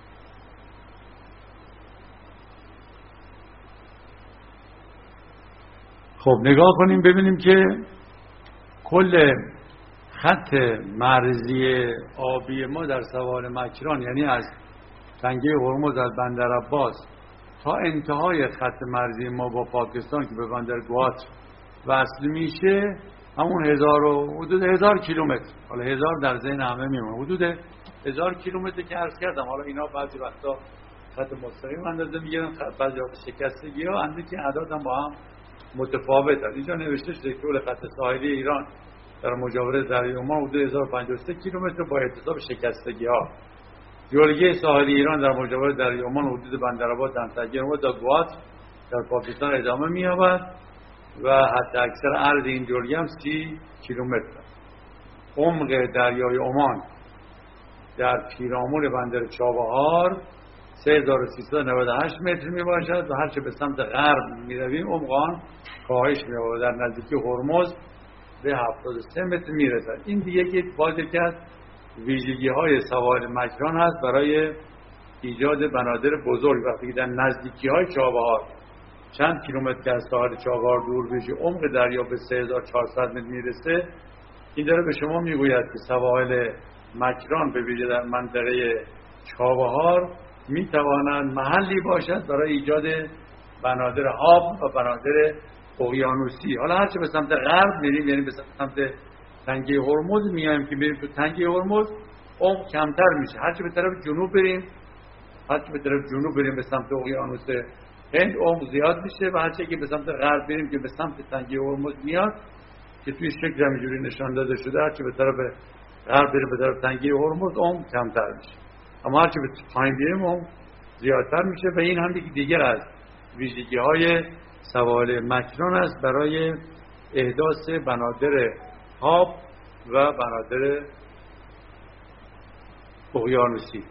خب نگاه کنیم ببینیم که کل خط مرزی آبی ما در سواحل مکران، یعنی از تنگه هرمز از بندر عباس تا انتهای خط مرزی ما با پاکستان که به بندر گوات وصل میشه، همون هزار و حدود هزار کیلومتر، حالا هزار در ذهن همه میمونه، حدود هزار کیلومتر که عرض کردم. حالا اینا بعضی وقتا خط مستقیم اندازه میگیرن، بعضی وقتا شکستگی ها اندازه که اعداد هم با هم متفاوت است. اینجا نوشته شده که طول خط ساحلی ایران در مجاوره دریای عمان حدود هزار و پنجاه و سه کیلومتر با احتساب شکستگی ها. جلگه ساحلی ایران در مجاوره دریای عمان حدود بندرآباد، دمتگیر و تا گوات در پاکستان ادامه می‌یابد و حتی اکثر عرض این جلگه هم سی کیلومتر. عمق دریای عمان در پیرامون بندر چابهار سه هزار و سیصد و نود و هشت متر می باشد و هرچه به سمت غرب می رویم عمق آن کاهش می یابد، در نزدیکی هرمز به هفتاد و سه متر می رسد. این دیگه یک باز یکی از ویژگی های سواحل مکران هست برای ایجاد بنادر بزرگ. وقتی که در نزدیکی های چابهار چند کیلومتر از ساحل چابهار دور بشه عمق دریا به سه هزار و چهارصد متر می رسه، این داره به شما می گوید که سواحل مکران به ویژه در منطقه چابهار می توانند محلی باشد برای ایجاد بنادر آب و بنادر اقیانوسی. حالا هرچه به سمت غرب میریم، یعنی به سمت تنگه هرمز میایم که میریم تو تنگه هرمز، عمق کمتر میشه. هرچه به طرف جنوب بریم هرچه به طرف جنوب بریم به سمت اقیانوس هند عمق زیاد میشه و هرچه که به سمت غرب بریم که به سمت تنگه هرمز میاد که توی شکل همینجوری نشان داده شده، هرچه به طرف غرب بریم به طرف تنگه هرمز عمق کمتر میشه، اما هرچه به پایین بریم عمق زیادتر میشه. و این هم یکی دیگر از ویژگی های سواحل مکران است برای احداث بنادر آب و بنادر اقیانوسی.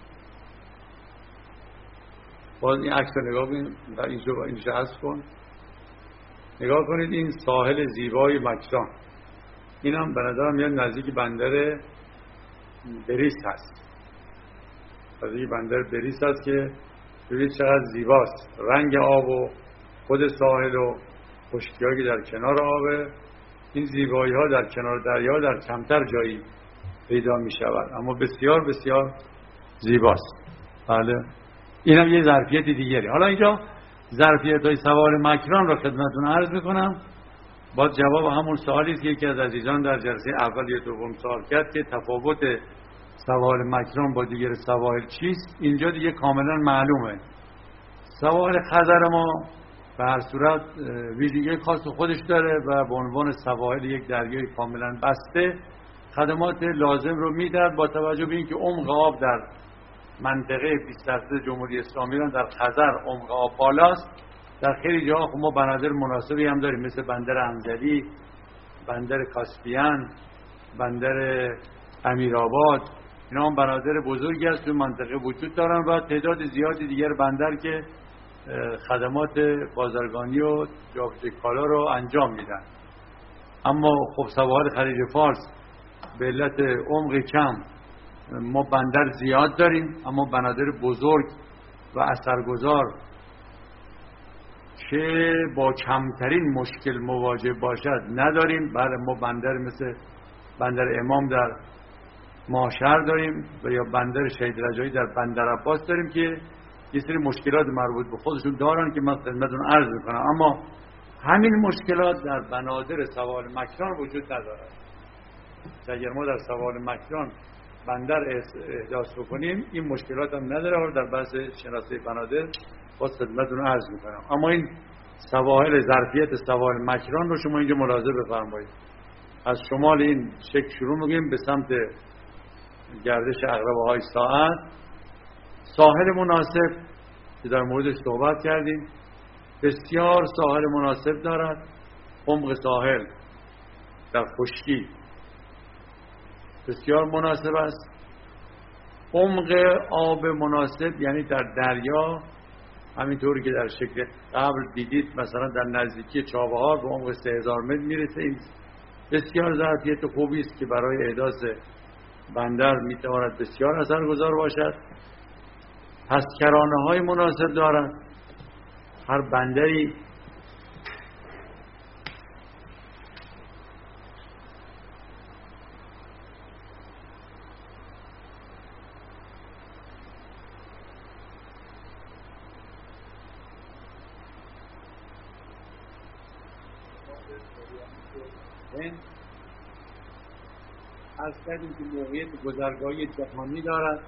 باز این عکس رو نگاه کنید، اینجا اینجا حذف کن، نگاه کنید این ساحل زیبای مکران. این هم به نظرم میاد نزدیک بندر بریس هست، نزدیک بندر بریس هست که ببینید چقدر زیباست، رنگ آب و خود ساحل و خشکی‌هایی که در کنار آبه. این زیبایی ها در کنار دریا در کمتر جایی پیدا می شود، اما بسیار بسیار زیباست. بله، این هم یه ظرفیت دیگری. حالا اینجا ظرفیت های سواحل مکران را خدمتتون عرض میکنم. با جواب همون سوالی است که یکی از عزیزان در جلسه اول یا دوم سوال کرد که تفاوت سواحل مکران با دیگر سواحل چیست. اینجا دیگه کاملا معلومه. سواحل خزر ما به هر صورت ویژگی خاص خودش داره و به عنوان سواحل یک دریای کاملا بسته خدمات لازم رو میدهد، با توجه به اینکه عمق آب در منطقه بیست درصد جمهوری اسلامی ایران در خزر عمق آب بالاست. در خیلی جاها خب ما بنادر مناسبی هم داریم، مثل بندر انزلی، بندر کاسپیان، بندر امیرآباد. اینا هم بنادر بزرگی است تو منطقه وجود دارن و تعداد زیادی دیگر بندر که خدمات بازرگانی و جابجایی کالا رو انجام میدن. اما خب سواحل خلیج فارس به علت عمق کم ما بندر زیاد داریم، اما بنادر بزرگ و اثرگذار که با کمترین مشکل مواجه باشد نداریم. بله، ما بندر مثل بندر امام در ماشهر داریم و یا بندر شهید رجایی در بندر عباس داریم که یه سری مشکلات مربوط به خودشون دارن که من خدمتتون عرض میکنم، اما همین مشکلات در بنادر سواحل مکران وجود ندارد. اگر ما در سواحل مکران بندر احداث بکنیم این مشکلات هم نداره و در بحث شناسه بنادر باز خدمتتون عرض میکنم. اما این سواحل ظرفیت سواحل مکران رو شما اینجا ملاحظه بفرمایید. از شمال این شکل شروع میگیم به سمت گردش عقربه های ساعت، ساحل مناسب که در موردش صحبت کردیم بسیار ساحل مناسب دارد. عمق ساحل در خشکی بسیار مناسب است. عمق آب مناسب یعنی در دریا همینطوری که در شکل قبل دیدید مثلا در نزدیکی چابهار به عمق سه هزار متر میرسه. این بسیار ظرفیت خوبی است که برای احداث بندر میتواند بسیار اثرگذار باشد. پس کرانه های مناسب دارد. هر بندری از کردیم که موقعیت گذرگاهی جهانی دارد.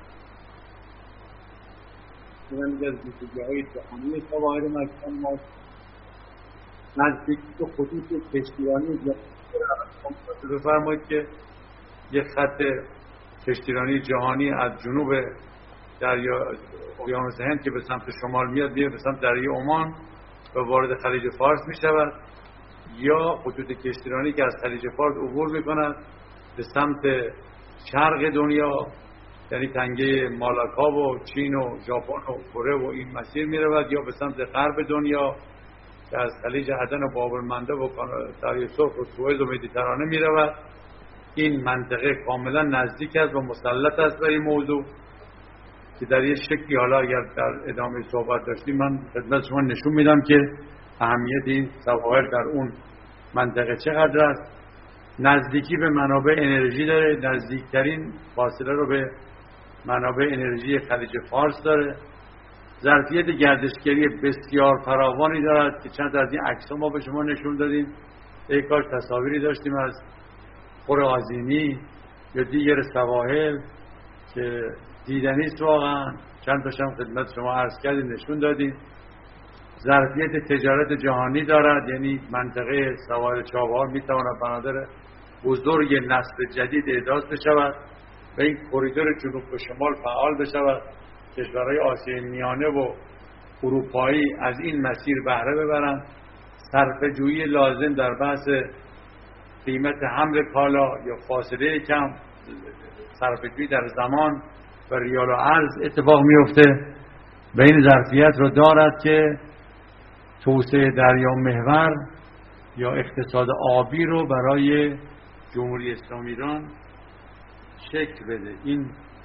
این از ویژگی‌های جهانی سواحل مکران ماست. نزدیکی به خطوط کشتیرانی جهانی بفرمایید که یک خط کشتیرانی جهانی از جنوب دریا اقیانوس هند که به سمت شمال میاد میاد به سمت دریای عمان و وارد خلیج فارس میشود. یا خطوط کشتیرانی که از خلیج فارس عبور میکنند به سمت شرق دنیا، یعنی تنگه مالاکا و چین و ژاپن و کره و این مسیر میرود، یا به سمت غرب دنیا که از خلیج عدن و باب المندب و دریای سرخ و سوئد و مدیترانه میرود. این منطقه کاملا نزدیک است و مسلط است به این موضوع که در یک شکلی، حالا اگر در ادامه صحبت داشتیم من خدمت شما نشون میدم که اهمیت این سواحل در اون منطقه چقدر است. نزدیکی به منابع انرژی داره، نزدیکترین فاصله رو به منابع انرژی خلیج فارس داره. ظرفیت گردشگری بسیار فراوانی دارد که چند از این عکس‌ها ما به شما نشون دادیم. یک کاش تصاویری داشتیم از خور آذینی یا دیگر سواحل که دیدنی است واقعا، چند تاشم خدمت شما عرض کردیم نشون دادیم. ظرفیت تجارت جهانی دارد، یعنی منطقه سواحل چابهار میتواند بنادر بزرگ نسل جدید احداث بشود و این کوریدور جنوب به شمال فعال بشود. کشورهای آسیای میانه و اروپایی از این مسیر بهره ببرند. صرفه جویی لازم در بحث قیمت حمل کالا یا فاصله کم، صرفه جویی در زمان و ریال و ارز اتفاق میفته و این ظرفیت رو دارد که توسعه دریا محور یا اقتصاد آبی رو برای جمهوری اسلامی ایران شکل بده. این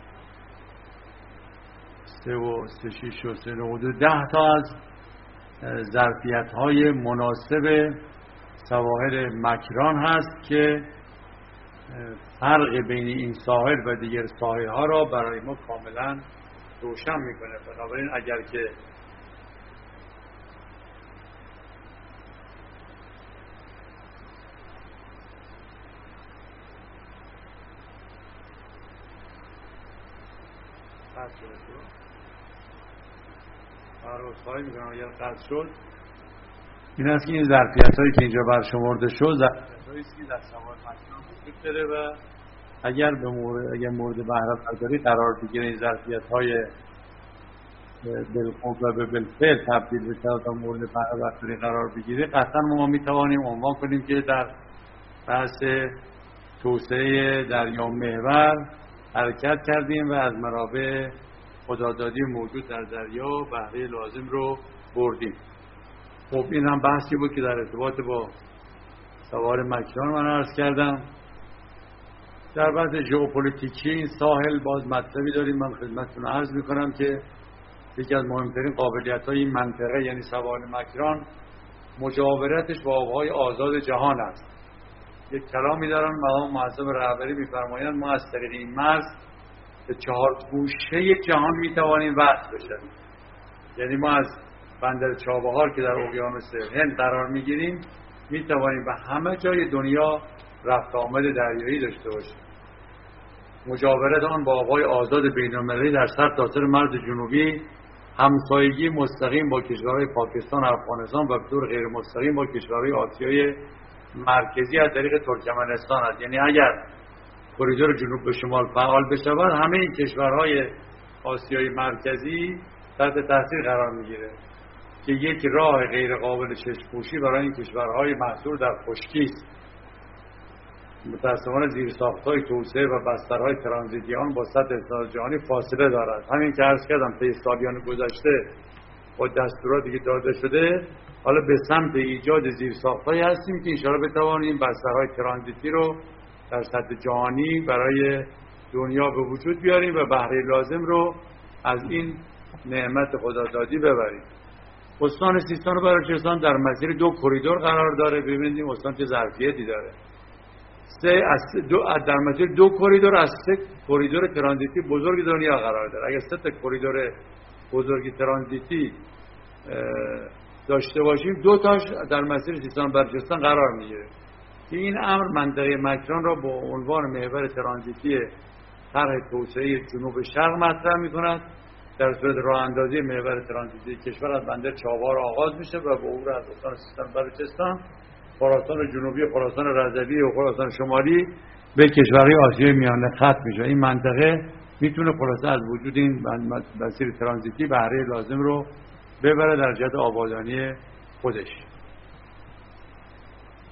سه و سه شیش و سه و دو ده تا از ظرفیت های مناسب سواحل مکران هست که فرق بین این ساحل و دیگر ساحل ها را برای ما کاملا روشن میکنه. بنابراین اگر که قطع شد عروضهایی میکنم اگر قطع شد، این است که این ظرفیت هایی که اینجا برشمرده شد ظرفیت هایی است که در سواحل مکران وجود داره و اگر به مورد اگر مورد بهره برداری قرار بگیره این ظرفیت های بالقوه و به بالفعل تبدیل بشه و مورد بهره برداری قرار بگیره، قطعا ما میتوانیم عنوان کنیم که در بحث توسعه دریا محور حرکت کردیم و از منابع خدادادی موجود در دریا بهره لازم رو بردیم. خب این هم بحثی بود که در ارتباط با سواحل مکران من عرض کردم. در بحث ژئوپلیتیکی این ساحل باز مطلبی داریم من خدمتتون عرض میکنم که یکی از مهمترین قابلیت‌های این منطقه یعنی سواحل مکران مجاورتش با آبهای آزاد جهان است. یک کلامی دارن مقام معظم رهبری میفرمایند ما از طریق این مرز به چهار گوشه جهان میتوانیم وصل بشیم. یعنی ما از بندر چابهار که در اقیانوس هند قرار میگیریم میتوانیم به همه جای دنیا رفت آمد دریایی داشته باشیم. مجاورت آن با آبهای آزاد بین‌المللی در سرتاسر مرز جنوبی همسایگی مستقیم با کشورهای پاکستان و افغانستان و به طور غیر مستقیم با کشورهای آسیای مرکزی از طریق ترکمنستان است. یعنی اگر کوریدور جنوب به شمال فعال بشود همه این کشورهای آسیای مرکزی تحت تاثیر قرار میگیره که یک راه غیر قابل چشم‌پوشی برای این کشورهای محصور در خشکی است. متأسفانه زیرساخت‌های توسعه و بسترهای ترانزیتی آن با سطح اقتصاد جهانی فاصله دارد. همین که عرض کردم طی سالیان گذشته با دستوراتی که داده شده حالا به سمت ایجاد زیرساخت‌هایی هستیم که ان شاءالله بتوانیم بسترهای ترانزیتی رو در سطح جهانی برای دنیا به وجود بیاریم و بهره لازم رو از این نعمت خدادادی ببریم. استان سیستان و بلوچستان در مسیر دو کوریدور قرار داره. ببینید استان چه ظرفیتی داره. سه از دو در مسیر دو کوریدور از سه کوریدور ترانزیتی بزرگ دنیا قرار داره. اگه سه تا کوریدور بزرگ ترانزیتی داشته باشیم دو تاش در مسیر سیستان و بلوچستان قرار میگیره. این امر منطقه مکران را به عنوان محور ترانزیتی طرح توسعه جنوب شرق مطرح می‌کند. در صورت راه اندازی محور ترانزیتی کشور از بندر چابهار آغاز میشه و به عبور از استان سیستان و بلوچستان، خراسان جنوبی، خراسان رضوی و خراسان شمالی به کشورهای آسیای میانه ختم میشه. این منطقه میتونه خلاصه از وجود این مسیر ترانزیتی بهره لازم رو ببره در جهت آبادانی خودش.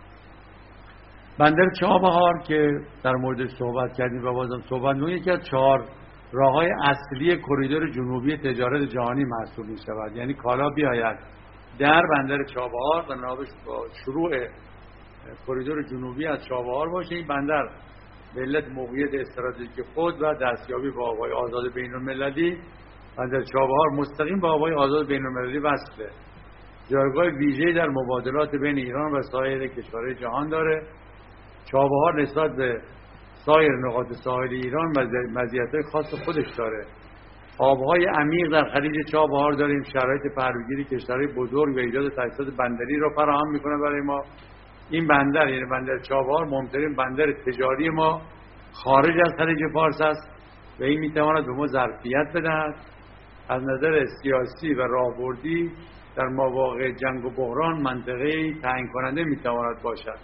بندر چابهار که در موردش صحبت کردیم و بازم صحبت می‌کنیم، یکی از چهار راه‌های اصلی کریدور جنوبی تجارت جهانی محسوب می‌شود. یعنی کالا بیاید در بندر چابهار و نابش با شروع کریدور جنوبی از چابهار باشه. این بندر به علت موقعیت استراتژیک خود و دستیابی به آب‌های آزاد بین‌المللی، بندر چابهار مستقیم با آب‌های آزاد بین‌المللی وصله. جایگاه ویژه‌ای در مبادلات بین ایران و سایر کشورهای جهان داره. چابهار نسبت به سایر نقاط ساحلی ایران مزیت‌های خاص خودش داره. آب‌های عمیق در خلیج چابهار داریم، شرایط پهلوگیری کشورهای بزرگ و ایجاد تجهیزات بندری را فراهم می‌کنه برای ما. این بندر، یعنی بندر چابهار، مهمترین بندر تجاری ما خارج از خلیج فارس است و این می‌تواند به ما ظرفیت بدهد از نظر سیاسی و راهبردی در مواقع جنگ و بحران منطقه‌ای تعیین کننده می‌تواند باشد.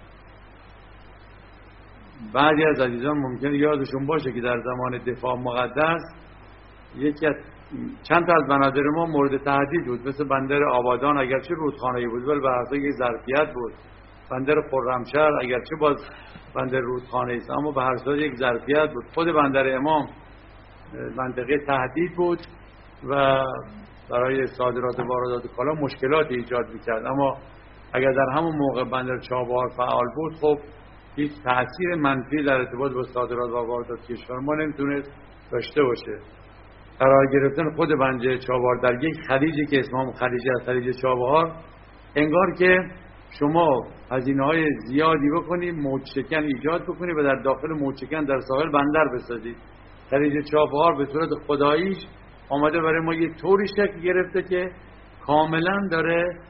بعضی از عزیزان ممکنه یادشون باشه که در زمان دفاع مقدس یکی از چند تا از بنادر ما مورد تهدید بود، مثل بندر آبادان اگرچه رودخانه‌ای بود ولی به هر حال یک ظرفیت بود. بندر خرمشهر اگرچه باز بندر رودخانه‌ای است اما به هر حال یک ظرفیت بود. خود بندر امام منطقه تهدید بود و برای صادرات و واردات کالا مشکلاتی ایجاد می‌کرد. اما اگر در همون موقع بندر چابهار فعال بود، خب هیچ تأثیر منفی در ارتباط با صادرات و واردات کشور ما نمیتونست داشته باشه. قرار گرفتن خود بندر چابهار در یک خلیجی که اسم هم خلیج از خلیج چابهار، انگار که شما هزینه‌های زیادی بکنید، موج شکن ایجاد بکنید و در داخل موج شکن در ساحل بندر بسازید. خلیج چابهار به صورت خداییش آمده برای ما یه طوری شکل گرفته که کاملا داره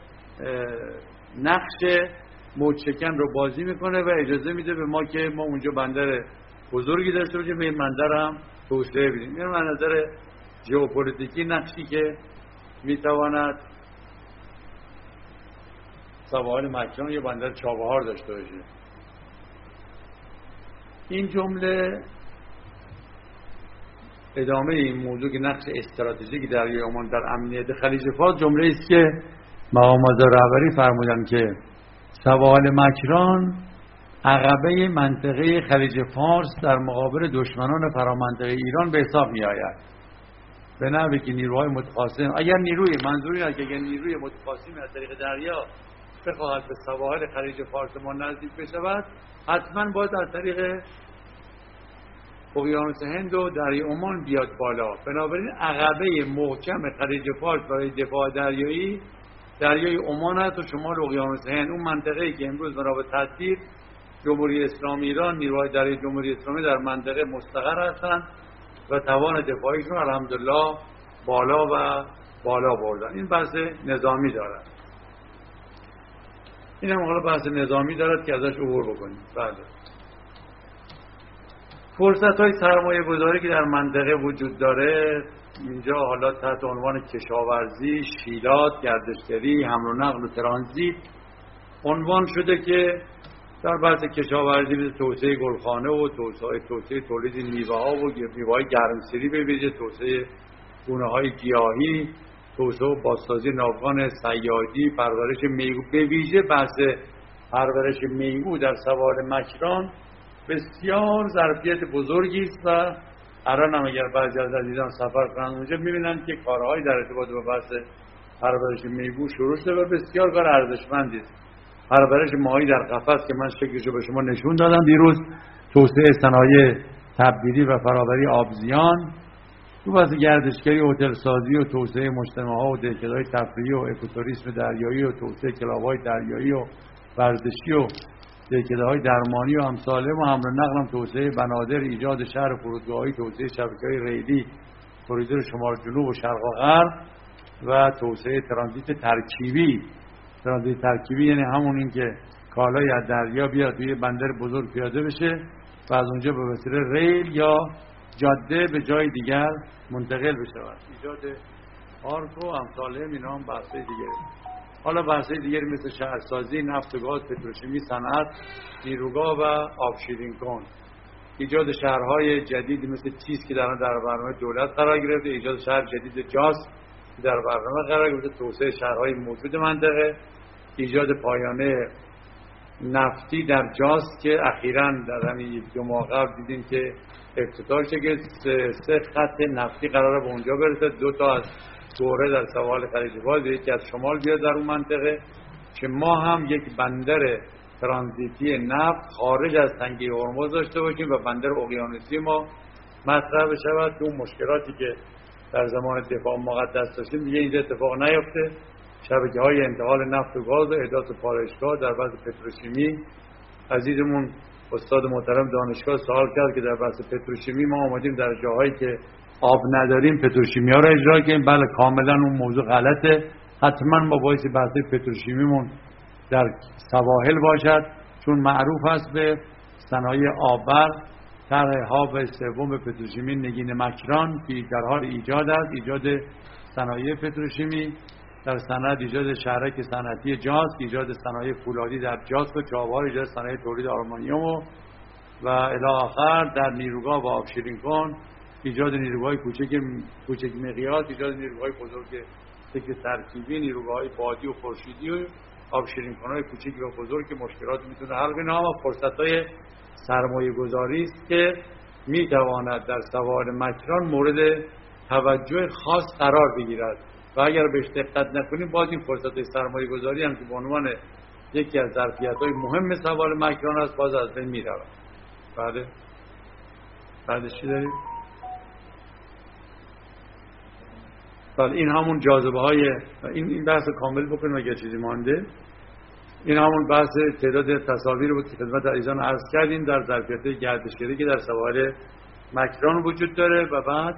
نقش موج شکن رو بازی میکنه و اجازه میده به ما که ما اونجا بندر بزرگی داشته باشیم و این بندر هم توسعه بدیم. این از نظر ژئوپلیتیکی نقشی که میتواند سواحل مکران یا بندر چابهار داشته باشه. این جمله ادامه این موضوع که نقش استراتژیک دریای عمان در امنیت خلیج فارس، جمله است که مقام معظم رهبری فرمودند که سواحل مکران عقبه منطقه خلیج فارس در مقابل دشمنان فرامنطقه ایران به حساب می آید. به نحوی که نیروهای متخاصم، اگر نیروی منظوری است که اگر نیروی متخاصم از طریق دریا بخواهد به سواحل خلیج فارس ما نزدیک بشود، حتما باید از طریق اقیانوس هند و دریای عمان بیاد بالا. بنابراین عقبه محکم خلیج فارس برای دفاع دریایی دریای عمان است و شمال اقیانوس هند، اون منطقه‌ای که امروز بنا به تدبیر جمهوری اسلامی ایران، نیروهای دریایی جمهوری اسلامی در منطقه مستقر هستند و توان دفاعیشون الحمدلله بالا و بالا بردن. این بحث نظامی دارد. این هم حالا بحث نظامی دارد که ازش عبور بکنیم. بله. فرصت های سرمایه گذاری که در منطقه وجود داره اینجا حالا تحت عنوان کشاورزی، شیلات، گردشگری، حمل و نقل و ترانزیت عنوان شده که در بحث کشاورزی مثل توسعه گلخانه و توسعه توسعه تولید میوه ها و میوه های گرمسیری به ویژه توسعه گونه های گیاهی، توسعه و بازسازی ناوگان صیادی، پرورش میگو، به ویژه بحث پرورش میگو در سواحل مکران بسیار ظرفیت بزرگی است و الان هم اگر بعضی از عزیزان سفر کنند اونجا می‌بینند که کارهایی در ارتباط با بحث پرورش میگو شروع شده و بسیار کار ارزشمندی است. پرورش ماهی در قفس که من شکلشو به شما نشون دادم دیروز، توسعه صنایع تبدیلی و فرآوری آبزیان، تو بحث گردشگری، هتل سازی و توسعه مجتمع‌ها و دهکده‌های تفریحی و اکوتوریسم دریایی و توسعه کلاب‌های دریایی و ورزشی و دهکده‌های درمانی و امثال و حمل و نقل هم توسعه بنادر، ایجاد شهر فرودگاهی، توسعه شبکه‌های ریلی، کریدور شمال جنوب و شرق و غرب و توسعه ترانزیت ترکیبی. ترانزیت ترکیبی یعنی همون این که کالای از دریا بیاد توی بندر بزرگ پیاده بشه و از اونجا به وسیله ریل یا جاده به جای دیگر منتقل بشه. ایجاد پارک و امثال اینا هم بحث‌های دیگه. حالا بحث‌های دیگری مثل شهرسازی، نفت و گاز، پتروشیمی، صنعت، نیروگاه و آبشیرین کن، ایجاد شهرهای جدیدی مثل تیز که در در برنامه دولت قرار گرفته، ایجاد شهر جدید جاس که در برنامه قرار گرفته، توسعه شهرهای موجود منطقه، ایجاد پایانه نفتی در جاز که اخیراً در همین یک دو ماه قبل دیدیم که افتتاح شد که سه, سه خط نفتی قراره به اونجا برسه. دو تا از دوره در سواحل خلیج فارس، یکی از شمال بیاد در اون منطقه، که ما هم یک بندر ترانزیتی نفت خارج از تنگه هرمز داشته باشیم و بندر اقیانوسی ما مطرح بشود. اون مشکلاتی که در زمان دفاع مقدس داشتیم دیگه اینجا اتفاق نیفته. شبکه‌های انتقال نفت و گاز و احداث پالایشگاه در بحث پتروشیمی، عزیزمون استاد محترم دانشگاه سوال کرد که در بحث پتروشیمی ما آمدیم در جاهایی که آب نداریم پتروشیمی ها رو اجرا کنیم. بله کاملا اون موضوع غلطه. حتما ما باید بحث پتروشیمیمون در سواحل باشد، چون معروف است به صنایع آببر. طرح هاب سوم پتروشیمی نگین مکران که در حال ایجاد است، ایجاد صنایع پتروشیمی در صنعت، ایجاد شهرک صنعتی جاز، ایجاد صنایع فولادی در جاز و چابهار، ایجاد صنایع تولید آلومینیوم و الی آخر در نیروگاه و آبشیرین کن، ایجاد نیروگاه کوچک کوچک مقیاس، ایجاد نیروگاه بزرگ شکل ترکیبی، نیروگاه بادی و خورشیدی و آبشیرین کن‌های کوچک و بزرگ که مشکلات میتونه حل کنه. اما فرصت‌های سرمایه گذاری است که میتواند در سواحل مکران مورد توجه خاص قرار بگیرد و اگر بهش دقت نکنیم باز این فرصت‌های سرمایه گذاری هم که به عنوان یکی از ظرفیت‌های مهم سواحل مکران است باز از بین میرود. بله بعدش چی داریم؟ بله این همون جاذبه های این این بحث کامل بکنیم اگر چیزی مانده. این همون بحث تعداد تصاویر بود که خدمت عزیزان عرض کردیم در ظرفیت‌های گردشگری که در سواحل مکران وجود داره. و بعد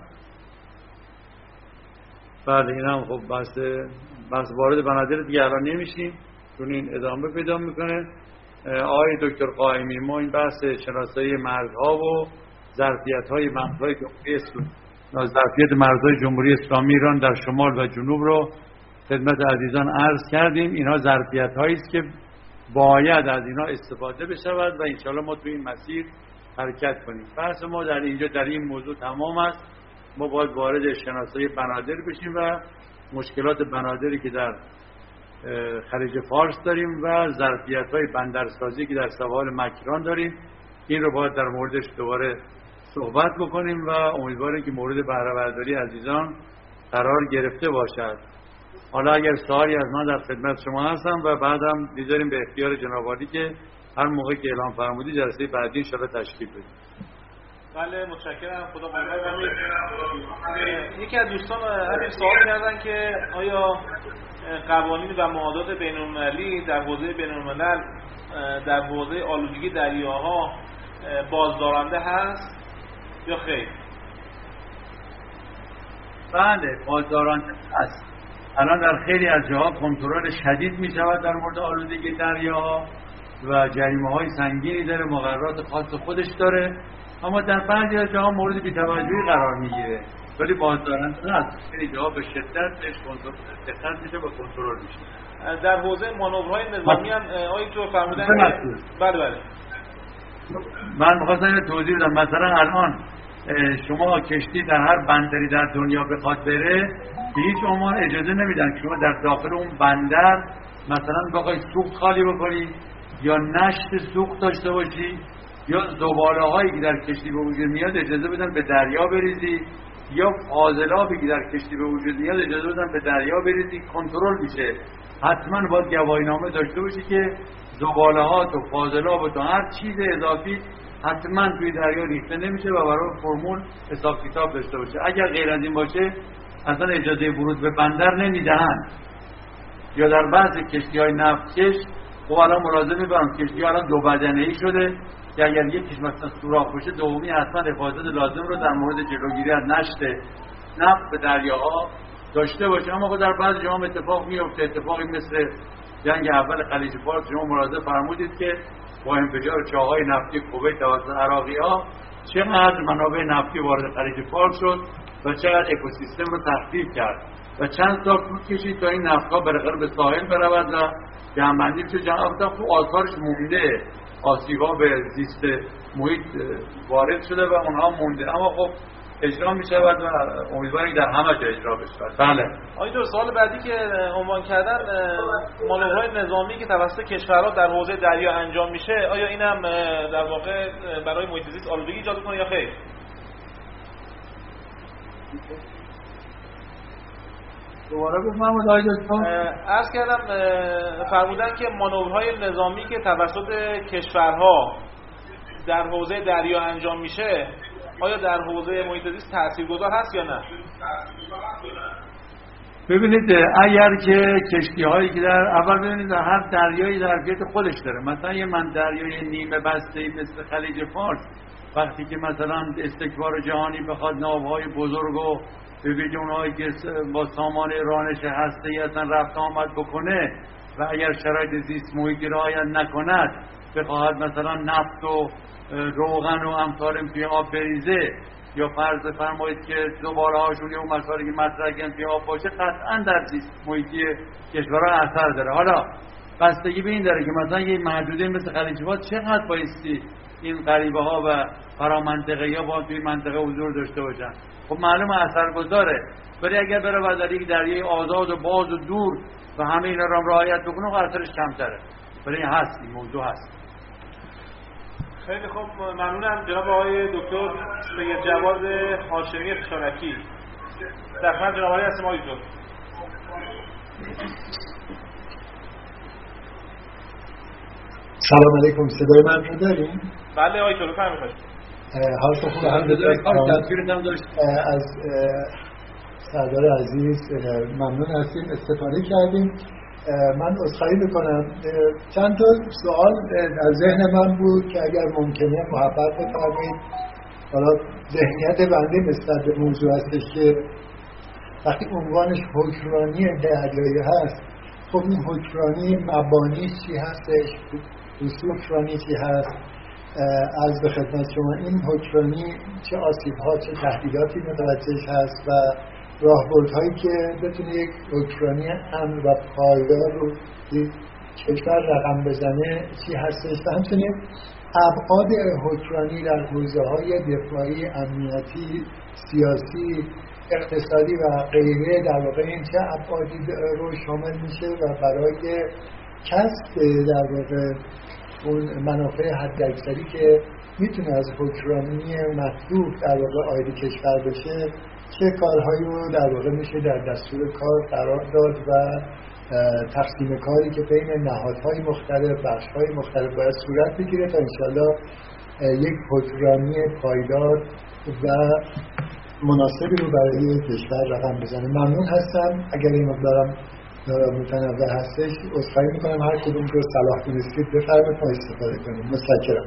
بله این هم خب بحث بحث وارد بنادر دیگه الان نمیشیم چون این ادامه پیدا میکنه. آقای دکتر قائمی ما این بحث شناسایی مرزها و ظرفیت‌های مرزهای جمهوری اسلامی ظرفیت مرزهای جمهوری اسلامی ایران در شمال و جنوب رو خدمت عزیزان عرض کردیم. اینها ظرفیت‌هایی است که باید از اینها استفاده بشود و انشاءالله ما تو این مسیر حرکت کنیم. بحث ما در اینجا در این موضوع تمام است. ما باید وارد شناسایی بنادر بشیم و مشکلات بنادری که در خلیج فارس داریم و ظرفیت‌های بندرسازی که در سواحل مکران داریم این رو باید در موردش دوباره صحبت بکنیم و امیدواریم که مورد بهره برداری عزیزان قرار گرفته باشد. حالا اگر سوالی از من در خدمت شما هستم و بعدم میذاریم به اختیار جناب عالی که هر موقع که اعلام فرمودی جلسه بعدی ان شاء الله تشکیل بدیم. بله متشکرم. خدا قوت. یکی از دوستان همین سوال کردن که آیا قوانین و معاهدات بین‌المللی در حوزه بین‌الملل در حوزه آلودگی دریاها بازدارنده هست یا خیر؟ بله بازدارنده است. الان در خیلی از جاها کنترل شدید می شود در مورد آلودگی دریاها و جریمه های سنگینی داره، مقررات خاص خودش داره، اما در بعضی از جاها مورد بی‌توجهی قرار میگیره ولی بازدارنده است. خیلی جاها به شدت بهش کنترل دقت میشه و کنترل میشه. در حوزه مانورهای نظامی هم آقای تو فرمودن بله بله من می‌خواستم اینو توضیح بدم. مثلا الان شما کشتی در هر بندری در دنیا بخواد بره به هیچ عنوان اجازه نمیدن که شما در داخل اون بندر مثلا بخوای سوخت خالی بکنی یا نشت سوخت داشته باشی یا زباله هایی که در کشتی به وجود میاد اجازه بدن به دریا بریزی یا فاضلابی که در کشتی به وجود میاد اجازه بدن به دریا بریزی. کنترل میشه. حتما باید گواهینامه داشته باشی که زباله‌هات و فاضلاب و هر چیز اضافی حتما توی دریا ریخته نمیشه و برای فرمول حساب کتاب داشته باشه. اگر غیر از این باشه اصلا اجازه ورود به بندر نمیدهند. یا در بعضی کشتی‌های نفتکش خب الان ملاحظه می‌کنم کشتی الان دو بدنه‌ای شده که اگر یکیش مثلا سوراخ بشه دومی حتما حفاظت لازم رو در مورد جلوگیری از نشت نفت به دریاها داشته باشه. اما خب در بعضی جاها اتفاق میفته. اتفاقی مثل جنگ اول خلیج فارس شما ملاحظه فرمودید که با انفجار چاه‌های نفتی کویت توسط عراقی‌ها چقدر منابع نفتی وارد خلیج فارس شد و چقدر اکوسیستم رو تخریب کرد و چند سال طول کشید تا این نفت‌ها بالاخره به ساحل برود و جمع‌بندی بشه. جمع‌بندی خوب آثارش مونده، آسیب‌ها به زیست محیط وارد شده و اونها مونده. اما خب اجرا می شود و امیدواریم در همه جا اجرا بشود. بله. آقای سوال بعدی که عنوان کردن مانورهای نظامی که توسط کشورها در حوزه دریا انجام میشه، آیا این هم در واقع برای محیط زیست آلودگی ایجاد کنه یا خیر؟ دوباره بفرمایید آقای دکتر. عرض کردم فرمودن که مانورهای نظامی که توسط کشورها در حوزه دریا انجام میشه آیا در حوزه محیط زیست تاثیرگذار هست یا نه؟ ببینید اگر که کشتی هایی که در اول ببینید در هر دریایی ظرفیت خودش داره، مثلا یه من دریای نیمه بسته مثل خلیج فارس وقتی که مثلا استکبار جهانی بخواد ناوهای بزرگ و ببینید اونهایی که با سامان رانش هسته‌ای اصلا رفت آمد بکنه و اگر شرایط زیست محیطی رعایت نکند بخواهد مثلا نفت و روغن و امثال توی آب بریزه یا فرض فرمایید که دوباره هاشون یا مسائلی که مطرح کردن توی آب باشه، قطعا در زیست محیطی کشورها اثر داره. حالا بستگی به این داره که مثلا یه محدوده مثل خلیج فارس چقدر بایستی این غریبه ها و فرامنطقه‌ای ها با توی منطقه حضور داشته باشن. خب معلومه اثرگذاره، ولی اگر بره و در یک دریای آزاد و باز و دور و همه اینا رو رعایت بکنه اثرش کمتره. ولی هست، این موضوع هست. خیلی خوب، ممنونم جناب آقای دکتر سید جواد هاشمی خشارکی. در خدمت جناب علی هستیم آقای دکتر. سلام علیکم، صدای من رو داریم؟ بله آقای دکتر بفرمایید. حالتون خوبه؟ الحمدلله. از سردار عزیز ممنون هستیم، استفاده کردیم. من عذرخواهی میکنم، چند تا سوال در ذهن من بود که اگر ممکنه محبت بفرمایید. حالا ذهنیت بنده نسبت به موضوع هستش که وقتی عنوانش حکمرانی دریایی هست، خب این حکمرانی مبانی چی هستش، اصول حکمرانی چی هست؟ از به خدمت شما این حکمرانی چه آسیب‌ها چه تهدیداتی متوجهش هست و راهبردهایی که بتونه یک حکمرانی امن و پایدار رو یک کشور رقم بزنه چی هستش و همچنین ابعاد حکمرانی در حوزه‌های دفاعی، امنیتی، سیاسی، اقتصادی و غیره، در واقع این چه ابعادی رو شامل میشه و برای کسب در واقع اون منافع حداکثری که میتونه از حکمرانی مطلوب در واقع عاید کشور بشه چه کارهایی رو در واقع میشه در دستور کار قرار داد و تقسیم کاری که بین نهادهای مختلف، بخش‌های مختلف باید صورت بگیره تا انشالله یک حکمرانی پایدار و مناسبی رو برای کشور رقم بزنه. ممنون هستم. اگر این مقدارم متنوع هستش عذرخواهی میکنم، هر کدوم رو صلاح دونستید بفرمایید ما استفاده کنیم. متشکرم.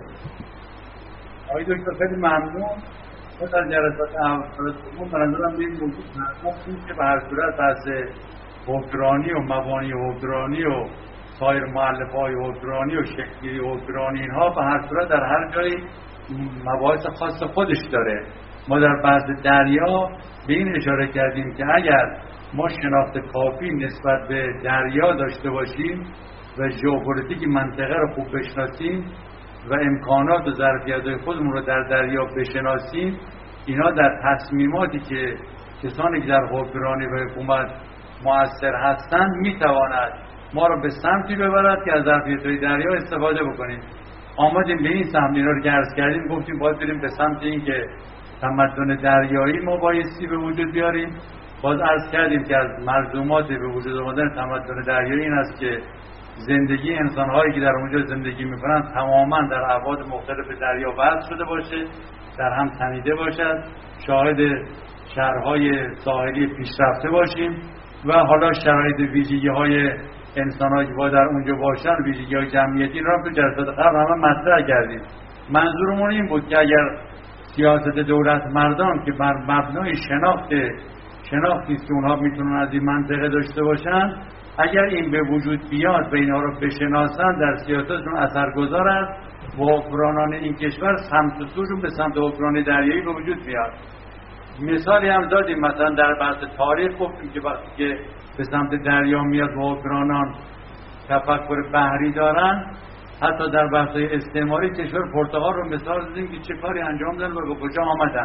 آقای دکتر خیلی ممنون. ما در جلسات اولمون برندارم به این موضوع نرسیم که به هر صورت از حکمرانی و مبانی حکمرانی و سایر مؤلفه‌های حکمرانی و شکلی حکمرانی اینها به هر صورت در هر جایی مباحث خاص خودش داره. ما در بحث دریا به این اشاره کردیم که اگر ما شناخت کافی نسبت به دریا داشته باشیم و ژئوپلیتیک منطقه رو خوب بشناسیم و امکانات و ظرفیت‌های خودمون رو در دریا بشناسیم، اینا در تصمیماتی که کسانی که در حکمرانی و حکومت مؤثر هستند میتواند ما رو به سمتی ببرد که از ظرفیت‌های دریا استفاده بکنیم. آمدیم به این سمت، اینا رو که عرض کردیم گفتیم باید بریم به سمت این که تمدن دریایی ما بایستی به وجود بیاریم. باز عرض کردیم که از ملزومات به وجود آمدن تمدن دریایی این است که زندگی انسان‌هایی که در اونجا زندگی می‌کنند تماماً در ابعاد مختلف دریا وضع شده باشه، در هم تنیده باشد، شاهد شهرهای ساحلی پیشرفته باشیم و حالا شرایط ویژگی‌های انسان‌هایی که باید در اونجا باشن، ویژگی‌های جمعیتی را تو جلسات قبل هم مطرح کردیم. منظورمون این بود که اگر سیاست دولت مردان که بر مبنای شناخت شناختی که اونها میتونن از این منطقه داشته باشن، اگر این به وجود بیاد و اینها رو بشناسن در سیاستشون اثرگذار است و حکمرانان این کشور سمت و سوشون به سمت حکمرانی دریایی به وجود بیاد. مثالی هم دادیم، مثلا در بحث تاریخ گفتیم که وقتی که به سمت دریا میاد و حکمرانان تفکر بحری دارن، حتی در بحث استعماری کشور پرتغال رو مثال زدیم که چه کاری انجام دادن و به کجا آمدن.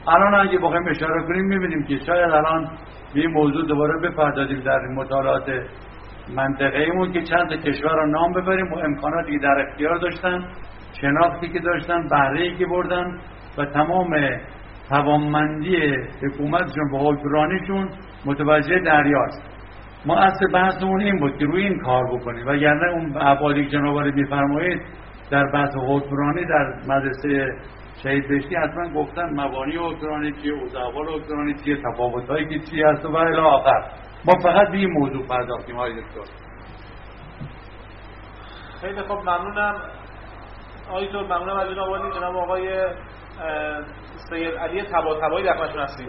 الان اگه بخوایم اشاره کنیم میبینیم که شاید الان به این موضوع دوباره بپردازیم در مطالعات منطقه‌ایمون که چند تا کشور رو نام ببریم و امکاناتی که در اختیار داشتن، شناختی که داشتن، بهره‌ای که بردن و تمام توانمندی حکومتشون و حکمرانیشون متوجه دریاست. ما اصل بحثمون این بود که روی این کار بکنیم، وگرنه اون ابعادی که جناب عالی می‌فرمایید در بحث حکمرانی در مدرسه شهید بهشتی حتما گفتن مبانی حکمرانی چیه، اوضاع حکمرانی چیه، تفاوت‌هایی که چی هست و الی آخر. ما فقط به این موضوع پرداختیم آقای دکتر. خیلی خوب، ممنونم آقای دکتر. ممنونم از جناب عالی. جناب آقای سید علی طباطبایی در خدمتتون هستیم.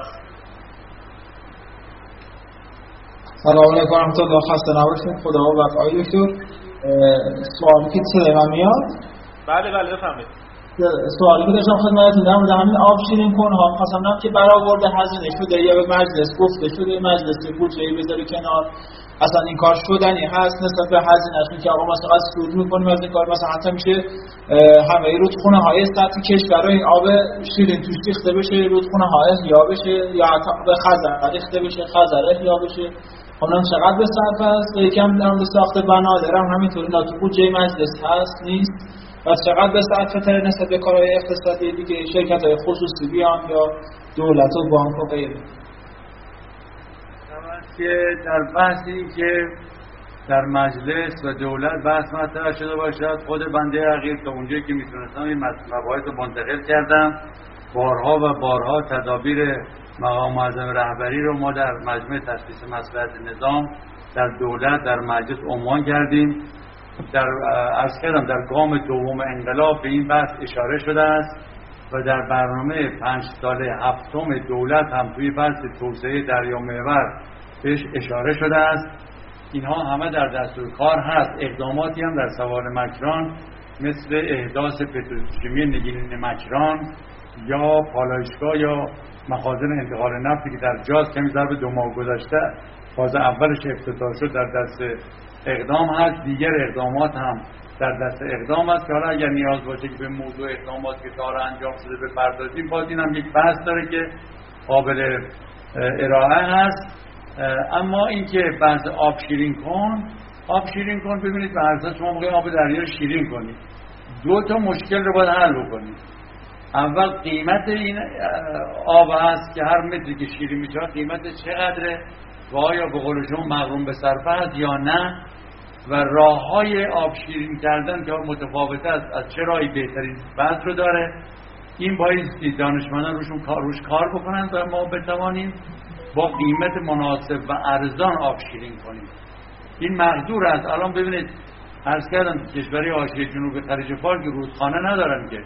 سلام علیکم و رحمت الله. خسته نباشید. خدا وفق. آقای دکتر سوالی که صدای من میاد؟ بله بله بفرمایید. سوالی که داشتم خدمتتون در مورد همین آب شیرین کنها خواستم بگم که برآورده هزینه شده یا به مجلس گفته شده مجلس بودجه‌ای بذاره کنار، اصلا این کار شدنی هست نسبت به هزینه‌شون که آقا مثلا سود می‌کنیم از این کار، مثلا حتی میشه همه رودخونه‌های سطح کشور این آب شیرین توش ریخته بشه، رودخونه‌ها احیا بشه یا حتی به خزر ریخته بشه، خزر احیا بشه. اونم چقدر به صرف است؟ یکم در مورد ساخت بنادر هم همینطوری اینا تو بودجه مجلس هست نیست؟ و چقدر به صرف تر نسبت به کارهای اقتصادی دیگه شرکت‌های خصوصی بیان یا دولت و بانک و غیره؟ که در بحثی که در مجلس و دولت بحث مطرح شده باشد، خود بنده حقیر تا اونجایی که میتونستم این مباحث رو منتقل کردم. بارها و بارها تدابیر مقام معظم رهبری رو ما در مجمع تشخیص مصلحت نظام در دولت در مجلس عنوان کردیم. در عرض کردم در گام دوم انقلاب به این بحث اشاره شده است و در برنامه پنج ساله هفتم دولت هم توی بحث توسعه دریامحور بهش اشاره شده است. اینها همه در دستور کار هست. اقداماتی هم در سوال مکران مثل احداث پتروشیمی نگین مکران یا پالایشگاه یا مخازن انتقال نفتی که در جاز کمی ضرب دو ماه گذشته فاز اولش افتتاح شد در دست اقدام هست. دیگر اقدامات هم در دست اقدام است که حالا اگر نیاز باشه که به موضوع اقدامات که تا انجام شده بپردازیم، باز این هم یک بحث داره که قابل ارائه هست. اما این که بحث آب شیرین کن آب شیرین کن ببینید به هر شما موقع آب دریا شیرین کنید دو تا مشکل رو باید حل بکنید. اول قیمت این آب هست که هر متری که شیرین میشه قیمتش چقدره و آیا به قول شما مغروم به صرفه است یا نه، و راه‌های آب شیرین کردن که متفاوت است، از چه راهی بهترین بعد رو داره. این بایستی دانشمندان روشون کار روش کار بکنن و ما بتوانیم با قیمت مناسب و ارزان آب شیرین کنیم. این مقدور است. الان ببینید عرض کردم کشوری حاشیه جنوب خلیج فارس رودخانه ندارن که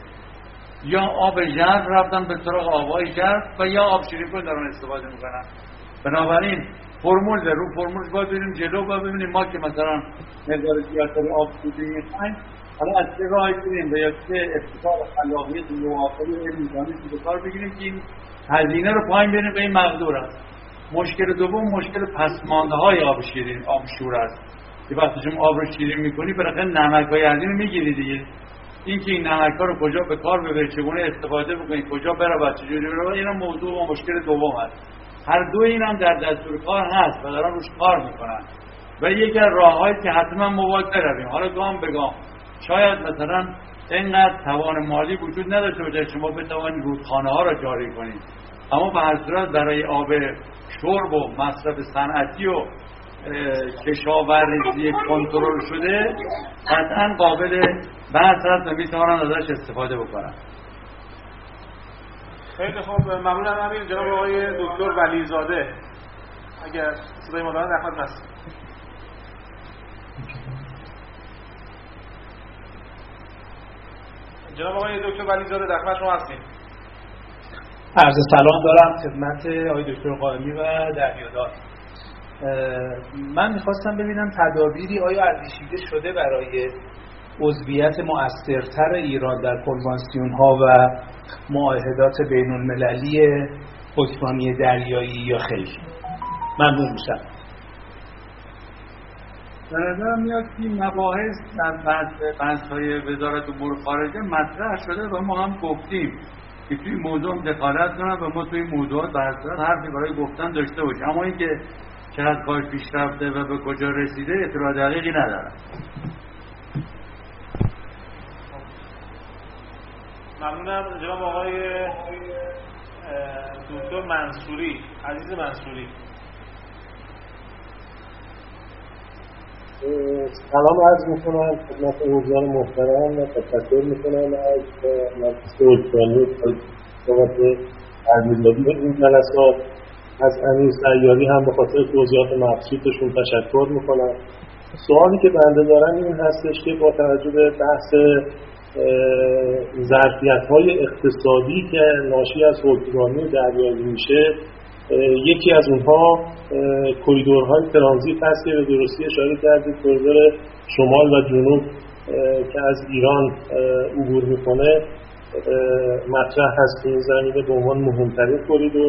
یا آب ژرف رفتن به سراغ آبای ژرف و یا آب شیرین کن دارن استفاده میکنن. بنابراین فرمول در رو فرمولش باید بریم جلو و ببینیم ما که مثلا مقدار زیادتری آب شیرین میخوایم حالا از چه راهی بریم و یا چه ابتکار خلاقیت نوآوری علمی دانش به کار بگیریم که این هزینه رو پایین بریم به این مقدور است. مشکل دوم مشکل پسمانده های آب شیرین آب شور است که وقتی شما آب رو شیرین میکنی بالاخره نمک های از این میگیری دیگه. این که این نمک ها رو کجا به کار ببری، چگونه استفاده بکنی، کجا بره، چجوری بره، اینا موضوع و مشکل دوم است. هر دو این هم در دستور کار هست و دارن روش کار میکنن و یکی از راههایی که حتما مواد برویم. حالا گام به گام شاید مثلا اینقدر توان مالی وجود نداشته باشه شما بتوانید رودخانه ها را جاری کنید، اما به هر صورت برای آب شرب و مصرف صنعتی و کشاورزی کنترل شده قطعا قابل بحث هست و میتوانند ازش استفاده بکنن. خیلی خوب، ممنونم. همین جناب آقای دکتر ولیزاده اگر صدای ما دارن در خدمت هست. جناب آقای دکتر ولیزاده در خدمت شما هستیم. عرض سلام دارم خدمت آقای دکتر قائمی و دریادار. من میخواستم ببینم تدابیری آیا اندیشیده شده برای عضویت مؤثرتر ایران در کنوانسیون ها و معاهدات بین المللی حکمرانی دریایی یا خیر؟ ممنون میشم. به نظرم میاد که مباحث در بحث های وزارت امور خارجه مطرح شده و ما هم گفتیم که توی موضوع دخالت کنن و ما توی موضوعات به حسرت حرفی برای گفتن داشته باشیم، اما اینکه چقدر کار پیش رفته و به کجا رسیده اطلاع دقیقی ندارم. ممنونم. جناب آقای دکتر منصوری، عزیز منصوری. سلام عرض میکنم خدمت حضار محترم و تشکر میکنم از مجلس علمی بابت برگزاری این جلسات. از امیر سیاری هم به خاطر توضیحات مبسوطشون تشکر میکنم. سوالی که بنده دارم این هستش که با توجه به بحث ظرفیت‌های اقتصادی که ناشی از حکمرانی دریایی میشه، یکی از اونها کریدورهای ترانزیت هست که به درستی اشاره کردید، کریدور شمال و جنوب که از ایران عبور میکنه مطرح هست که این زمینه به عنوان مهمترین کریدور.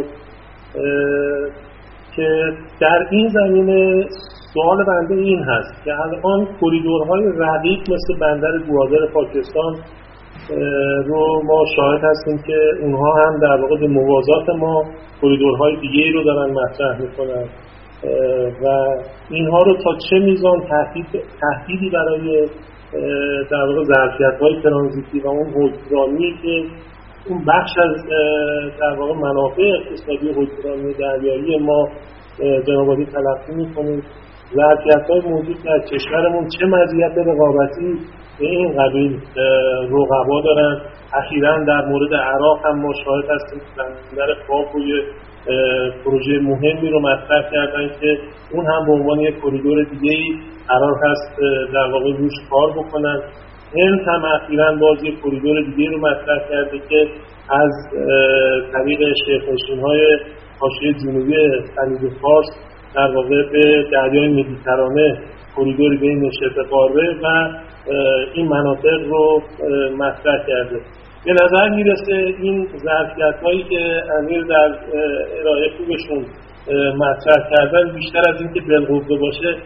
که در این زمینه سوال بنده این هست که الان کریدورهای رقیق مثل بندر گوادر پاکستان رو ما شاهد هستیم که اونها هم در واقع به موازات ما کریدورهای دیگه‌ای رو دارن مطرح میکنن و اینها رو تا چه میزان تهدید تهدیدی برای در واقع ظرفیت‌های ترانزیتی و اون حکمرانی که اون بخش از در واقع منافع اقتصادی حکمرانی دریایی ما جناب عالی تلقی می‌کنیم، ظرفیت‌های موجود در کشورمون چه مزیت رقابتی به این قبیل رقبا دارن. اخیراً در مورد عراق هم ما شاهد هستیم که بندر فاو روی پروژه مهمی رو مطرح کردن که اون هم به عنوان یک کریدور دیگه‌ای قرار هست در واقع روش کار بکنن. هند هم اخیراً باز یک کریدور دیگه رو مطرح کرده که از طریق شرفنشین‌های حاشیه جنوبی خلیج فارس در واقع به دریای مدیترانه کریدوری بین شبه قاره و این مناطق رو مطرح کرده. به نظر میرسه این ظرفیت‌هایی که امیر در ارائه خوبشون مطرح کردن بیشتر از این که بالقوه باشه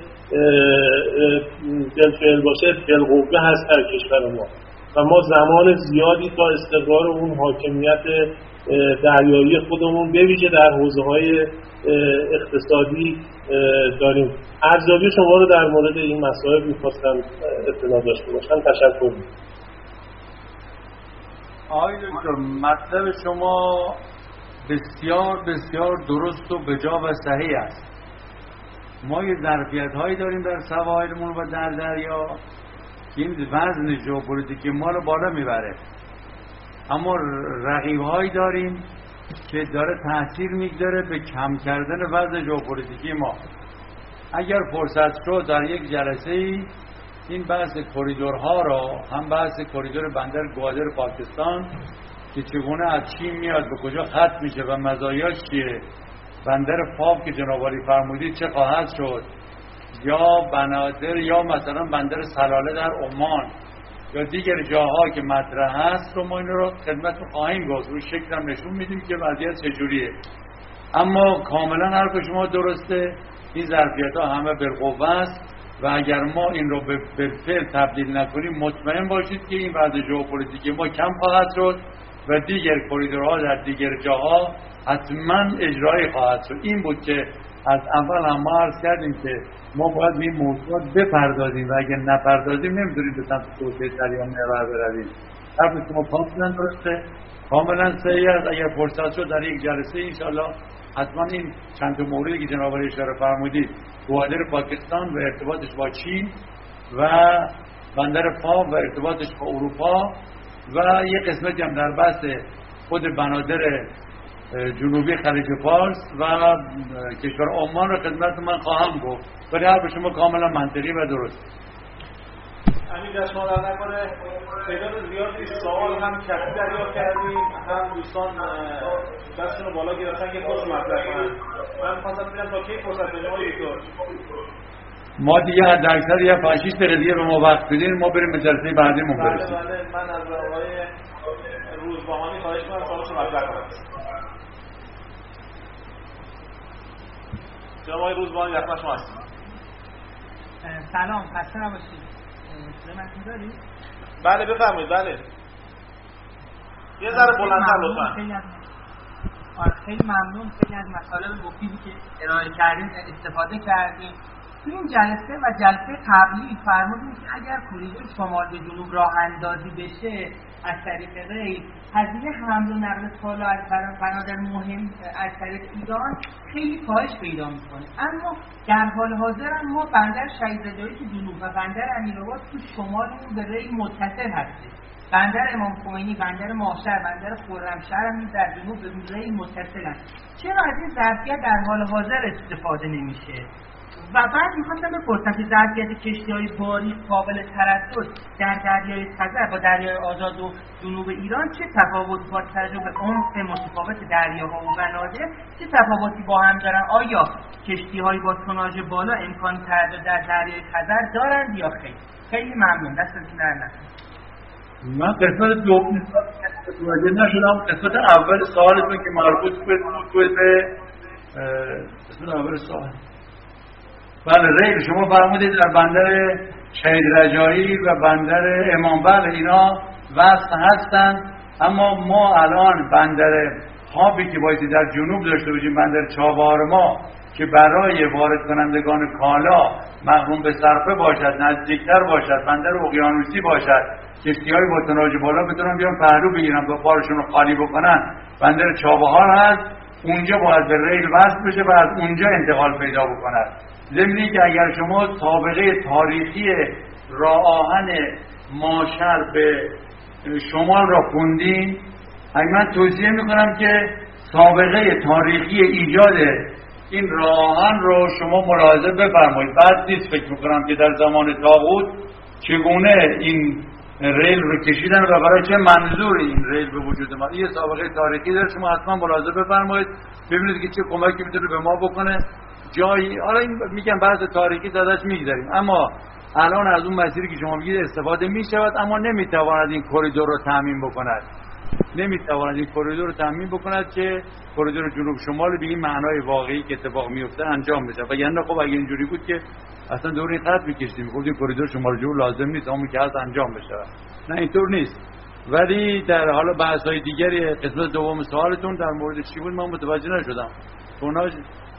بالفعل باشه بالقوه هست در کشور ما و ما زمان زیادی تا استقرار اون حاکمیت دریایی خودمون به ویژه در حوزه‌های اقتصادی داریم. ارزیابی شما رو در مورد این مسائل می‌خواستم اطلاع داشته باشم. تشکر می‌کنم. آقای دکتر، مطلب شما بسیار بسیار درست و بجا و صحیح است. ما یه ظرفیت هایی داریم در سواحلمون و در دریا که این وزن ژئوپلیتیکی ما رو بالا میبره، اما رقیب هایی داریم که داره تاثیر میگذاره به کم کردن وزن ژئوپلیتیکی ما. اگر فرصت شد در یک جلسه ای این بحث کریدورها را، هم بحث کریدور بندر گوادر پاکستان که چگونه از چین میاد به کجا ختم میشه و مزایاش چیه، بندر فاو که جناب عالی فرمودید چه خواهد شد، یا بنادر یا مثلا بندر سلاله در عمان یا دیگر جاها که مطرح هست رو ما این رو خدمتتون خواهیم گفت، روی شکل هم نشون میدیم که وضعیت چجوریه. اما کاملا حرف شما درسته، این ظرفیت ها همه بالقوه است و اگر ما این رو به فعل تبدیل نکنیم مطمئن باشید که این وضع ژئوپلیتیکی ما کم خواهد شد و دیگر کریدورها در دیگر جاها حتما اجرایی خواهد شد. این بود که از اول هم ما عرض کردیم که ما باید به این موضوعات بپردازیم و اگر نپردازیم نمیتونیم به سمت توسعه سریع محور برویم. حرف شما کاملا درسته، کاملا صحیح است. اگر فرصت شد در یک جلسه انشاءالله حتما این چند تا موردی که جناب عالی اشاره فرمودید، گوادر پاکستان و ارتباطش با چین و بندر فاو و ارتباطش با اروپا و یک قسمتی هم در بحث خود بنادر جنوبی خلیج فارس و کشور عمان رو خدمت من خواهم گفت. ولی حرف شما کاملا منطقی و درست. همین دست ما در نکنه تعداد زیادی سوال هم کسی دریافت کردیم، هم دوستان دستشون رو بالا گرفتن که خودشون مطرح کنن. من می‌خواستم ببینم تا کی فرصت بدیم آقای دکتر. ما دیگه حد اکثر یه پنج شش دقیقه دیگه به ما وقت بدین، ما بریم به جلسه بعدیمون برسیم. بله بله، من از آقای روزبهانی خواهش می‌کنم سوالشو مطرح کنن. جناب آقای روزبهانی در خدمت شما هستیم. سلام، خسته نباشید. صدای من دارید؟ بله بفرمایید. بله. یه ذره بلندتر لطفا. خیلی از خیلی ممنون، خیلی از مطالب مفیدی که ارائه کردیم استفاده کردیم. تو این جلسه و جلسه قبلی فرمودیم که اگر کوریدور شمال به جنوب راه اندازی بشه از طریق ریل، هزینه حمل و نقل کالا از بنادر مهم از طریق ایران خیلی کاهش پیدا میکنه. اما در حال حاضر هم ما بندر شهید رجایی که جنوب و بندر امیرآباد تو شمالمون به ریل متصل هستیم. بندر امام خمینی، بندر ماهشهر، بندر خرمشهر هم در جنوب به ریل متصلن. چرا از این ظرفیت در حال حاضر استفاده نمیشه؟ و بعد میخواستم بپرسم که ظرفیت کشتی‌های باری قابل تردد در دریای خزر با دریای آزاد و جنوب ایران چه تفاوتی با توجه به عمق متفاوت دریاها و بنادر چه تفاوتی با هم دارن؟ آیا کشتی‌های با توناژ بالا امکان تردد در دریای خزر دارند یا خیر؟ خیلی ممنون، دستتون در نکنه. من قسمت دوم متوجه نشدم. قسمت اول سوالتون که مربوط بود به قسمت اول سوال. بله، ریل شما فرمودید در بندر شهید رجایی و بندر امام بله اینا وصل هستند، اما ما الان بندر هابی که بایدی در جنوب داشته باشیم، بندر چابهار ما که برای وارد کنندگان کالا محروم به صرفه باشد، نزدیکتر باشد، بندر اقیانوسی باشد، کشتی‌های با توناژ بالا بتونن بیان پهلو بگیرن و بارشون رو خالی بکنن، بندر چابهار هست. اونجا باید به ریل وصل بشه و از اونجا انتقال پیدا بکند. ضمنی که اگر شما سابقه تاریخی راه آهن ماهشهر به شمال را خوندین، من توصیه میکنم که سابقه تاریخی ایجاد این راه آهن رو شما ملاحظه بفرمایید. بعد نیست فکر میکنم که در زمان طاغوت چگونه این ریل رو کشیدن و برای چه منظور این ریل به وجود ما. یه سابقه تاریخی داره، شما حتما ملاحظه بفرمایید ببینید که چه کمکی میتونه به ما بکنه. جایی حالا این میگم بحث تاریخی ازش میگذاریم، اما الان از اون مسیری که شما میگید استفاده میشود، اما نمیتواند این کریدور رو تامین بکند. نمیتواند این کریدور رو تامین بکند که کریدور جنوب شمال به این معنای واقعی که اتفاق میفته انجام بشه. وگرنه خب اگه اینجوری بود که اصلا دور این خط میکشیدیم، میگفتیم کریدور شمال جنوب لازم نیست، اما که هست انجام بشه. نه اینطور نیست. ولی در حالا بحث‌های دیگری قسمت دوم سوالتون در مورد چی بود من متوجه نشدم. توناژ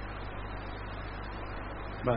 بله.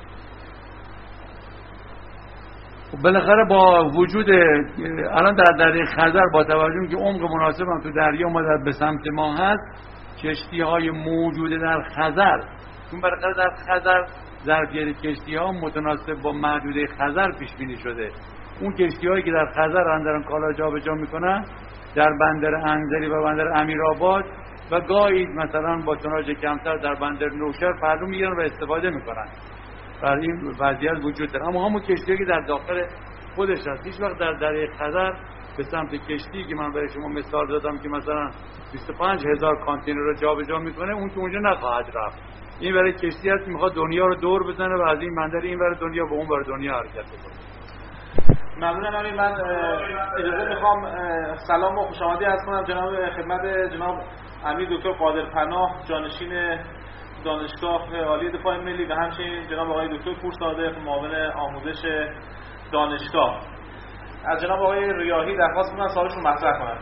بالاخره با وجود الان در دریای خزر با توجه که عمق مناسب هم تو دریا ما در به سمت ما هست، کشتی های موجود در خزر، چون بالاخره در خزر ظرفیت کشتی ها متناسب با محدوده خزر پیش بینی شده. اون کشتی هایی که در خزر اندران کالا جابجا میکنن در بندر انزلی و بندر امیرآباد و گاهی مثلا با توناژ کمتر در بندر نوشهر پهلو میگیرن و استفاده میکنن. بر این وضعیت وجود داره. اما همون کشتی که در داخل خودش هست، هیچ وقت در دریای خزر به سمت کشتی که من برای شما مثال دادم که مثلا بیست و پنج هزار کانتینر رو جابجا میکنه، اون تو اونجا نخواهد رفت. این برای کشتی هست که میخواد دنیا رو دور بزنه و از این بندر این ور دنیا به اون ور دنیا حرکت کنه. ممنونم. همین من اجازه میخوام سلام و خوش آمدی عرض کنم جناب خدمت جناب امیر دکتر قادر پناه، جانشین دانشگاه عالی دفاع ملی و همچنین جناب آقای دکتر پور صادق، معاون آموزش دانشگاه. از جناب آقای ریاحی درخواست می‌کنم سوالشون مطرح کنند.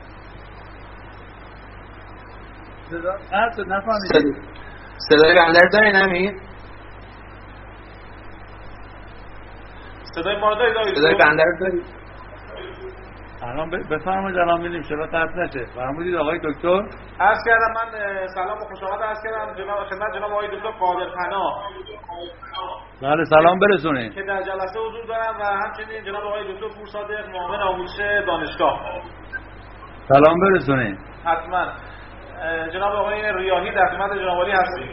صدا نفهمیدم. صدای بندر دارین امیر؟ صدای ما دارید آقای صدای بندر دارید؟ الان بفرمایید الان می‌بینیم چرا قطع نشه. فرمودید آقای دکتر؟ عرض کردم من سلام و خوش آمد عرض کردم جناب خدمت جناب آقای دکتر قادر پناه. بله سلام برسونید. که در جلسه حضور دارم و همچنین جناب آقای دکتر پور صادق، معاون آموزش دانشگاه. سلام برسونید. حتما. جناب آقای ریاحی در خدمت جناب عالی هستیم.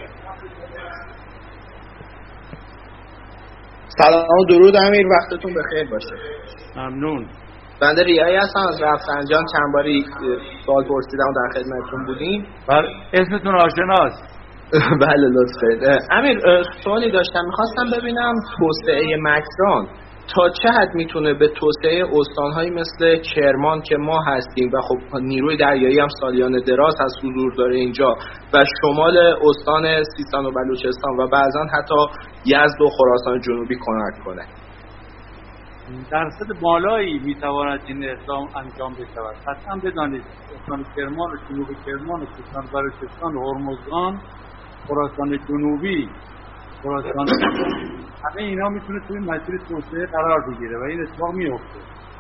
سلام و درود امیر، وقتتون بخیر باشه. ممنون. بنده ریاحی هستم از رفسنجان، چند باری سوال پرسیدم و در خدمتتون بودیم. بله اسمتون آشناست. بله لطفاً. امیر سوالی داشتم، میخواستم ببینم توسعه مکران تا چه حد میتونه به توسعه استانهایی مثل کرمان که ما هستیم و خب نیروی دریایی هم سالیان دراز از حضور داره اینجا و شمال استان سیستان و بلوچستان و بعضا حتی یزد و خراسان جنوبی کمک کنه. درصد بالایی میتواند این اقدام انجام بشود. قطعا بدانید استان کرمان و جنوب کرمان و سیستان بلوچستان و هرمزگان، خراسان جنوبی، خراسان همه اینا میتونه توی مسیر توسعه قرار بگیره و این اتفاق میفته.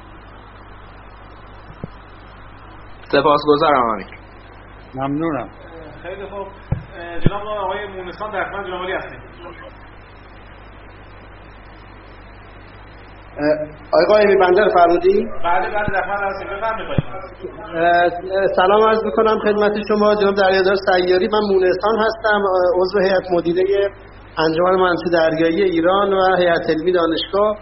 سپاسگزارم امیر. ممنونم. خیلی خوب. جناب آقای مونسان در خدمت جناب عالی هستیم. آقای قائمی بنده رو فرمودی؟ بله بله در خدمت هستیم. بفرمایید. سلام عرض می‌کنم خدمت شما جناب دریادار سیاری. من مونسان هستم، عضو هیئت مدیره انجمن مهندسی دریایی ایران و هیئت علمی دانشگاه.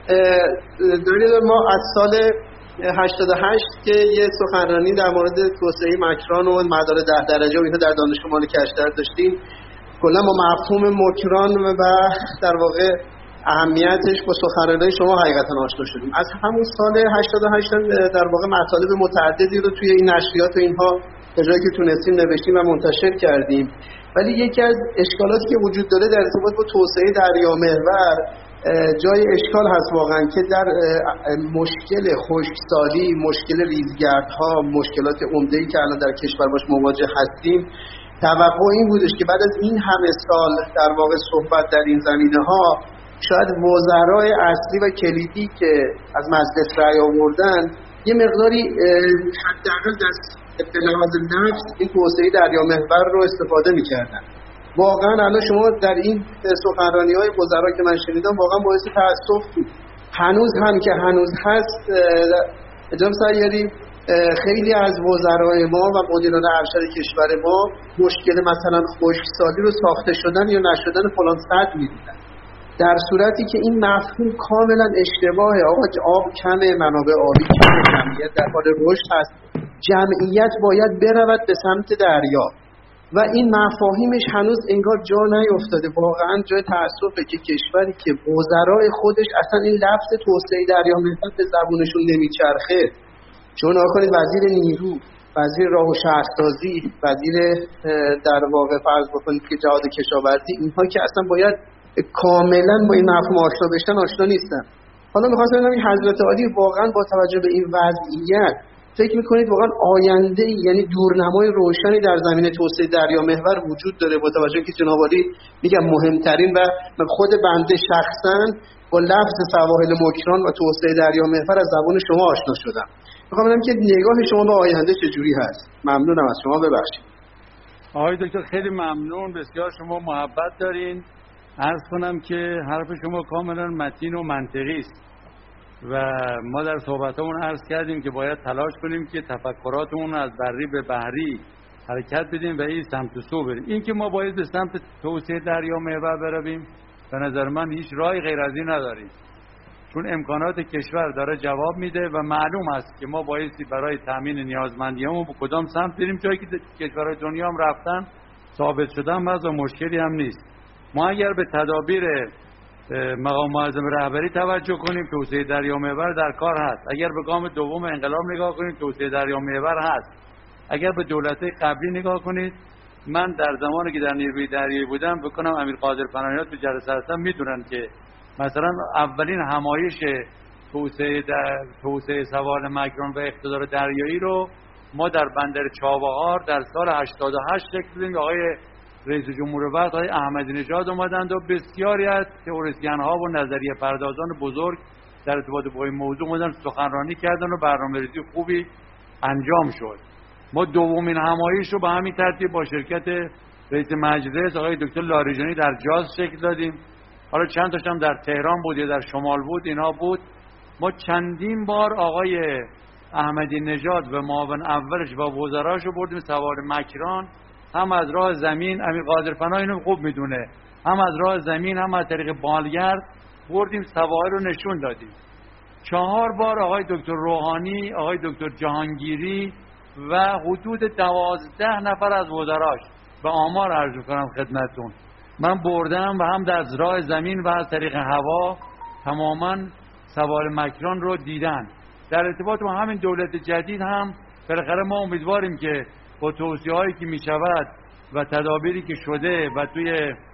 دریادار ما از سال هشتاد و هشت که یه سخنرانی در مورد توسعه مکران و مدار ده درجه و اینها در دانشگاه مال کشتر داشتیم. کلا ما مفهوم مکران و در واقع اهمیتش با سخنرانی شما حقیقتا آشنا شدیم. از همون سال هشتاد و هشت در واقع مطالب متعددی رو توی این نشریات و اینها به جایی که تونستیم نوشتیم و منتشر کردیم. ولی یکی از اشکالاتی که وجود داره در ارتباط با توسعه دریامحور جای اشکال هست واقعا که در مشکل خشکسالی، مشکل ریزگردها، مشکلات عمده‌ای که الان در کشور باش مواجه هستیم، توقع این بودش که بعد از این همه سال در واقع صحبت در این زمینه‌ها شاید وزرای اصلی و کلیدی که از مجلس رأی آوردن یه مقداری حداقل دست به لحاظ نفس این توسعه دریامحور رو استفاده می‌کردن. واقعا الان شما در این سخنرانی‌های وزرا که من شنیدم واقعا باعث تأسف بود. هنوز هم که هنوز هست جناب سیاری خیلی از وزرای ما و مدیران ارشد کشور ما مشکل مثلا خشکسالی رو ساخته شدن یا نشدن فلان سد می‌دونن، در صورتی که این مفهوم کاملا اشتباهه. آقا آب کمه، منابع آبی کمه، جمعیت در حال رشد هست، جمعیت باید برود به سمت دریا و این مفاهیمش هنوز انگار جا نیفتاده. واقعا جای تأسفه که کشوری که وزرای خودش اصلا این لفظ توسعه دریامحور به زبونشون نمیچرخه. چون آقای وزیر نیرو، وزیر راه و شهرسازی، وزیر در واقع فرض بکنید که جهاد کشاورزی، اینها که اصلا باید کاملا با این مفهوم آشنا بشن آشنا نیستن. حالا می‌خواستم ببینم این حضرت عالی واقعا با توجه به این وضعیت فکر می‌کنید واقعا آینده یعنی دورنمای روشنی در زمینه توسعه دریامحور وجود داره با توجه که جناب عالی میگم مهمترین و من خود بنده شخصا با لفظ سواحل مکران و توسعه دریامحور از زبان شما آشنا شدم. می‌خوام ببینم که نگاه شما به آینده چجوری هست. ممنونم از شما. ببخشید. آقای دکتر خیلی ممنون، بسیار شما محبت دارین. عرض کنم که حرف شما کاملا متین و منطقی است و ما در صحبتمون عرض کردیم که باید تلاش کنیم که تفکراتمون از بری به بحری حرکت بدیم و این سمت و سو بریم. این که ما باید به سمت توسعه دریامحور برویم به نظر من هیچ راهی غیر از این نداریم، چون امکانات کشور داره جواب میده و معلوم است که ما بایستی برای تامین نیازمندیامون به کدام سمت بریم. جایی که کشورهای دنیا هم رفتن ثابت شدن بعض مشکلی هم نیست. ما اگر به تدابیر مقام معظم رهبری توجه کنیم توسعه دریامحور در کار هست. اگر به گام دوم انقلاب نگاه کنیم توسعه دریامحور هست. اگر به دولت‌های قبلی نگاه کنید، من در زمانی که در نیروی دریایی بودم بکنم امیر قادر پناهیان تو جلسه هستم میدونن که مثلا اولین همایش توسعه در توسعه سواحل مکران و اقتدار دریایی رو ما در بندر چابهار در سال هشتاد و هشت شکل دادیم. آقای رئیس جمهور وقت آقای احمدی نژاد اومدند و بسیاری از تئوریسین‌ها و نظریه پردازان بزرگ در ارتباط با این موضوع اومدن سخنرانی کردن و برنامه‌ریزی خوبی انجام شد. ما دومین همایش رو به همین ترتیب با شرکت رئیس مجلس آقای دکتر لاریجانی در جاز شکل دادیم. حالا چند تاش هم در تهران بود یا در شمال بود، اینا بود. ما چندین بار آقای احمدی نژاد و معاون اولش و وزراش رو بردیم سوار مکران، هم از راه زمین، امیر قادر پناه اینو خوب میدونه، هم از راه زمین هم از طریق بالگرد بردیم سواحل رو نشون دادیم. چهار بار آقای دکتر روحانی، آقای دکتر جهانگیری و حدود دوازده نفر از وزراش به آمار عرض کنم خدمتتون من بردم و هم در راه زمین و از طریق هوا تماما سواحل مکران رو دیدن. در ارتباط با همین دولت جدید هم بالاخره ما امیدواریم که با توصیه‌هایی که میشود و تدابیری که شده و توی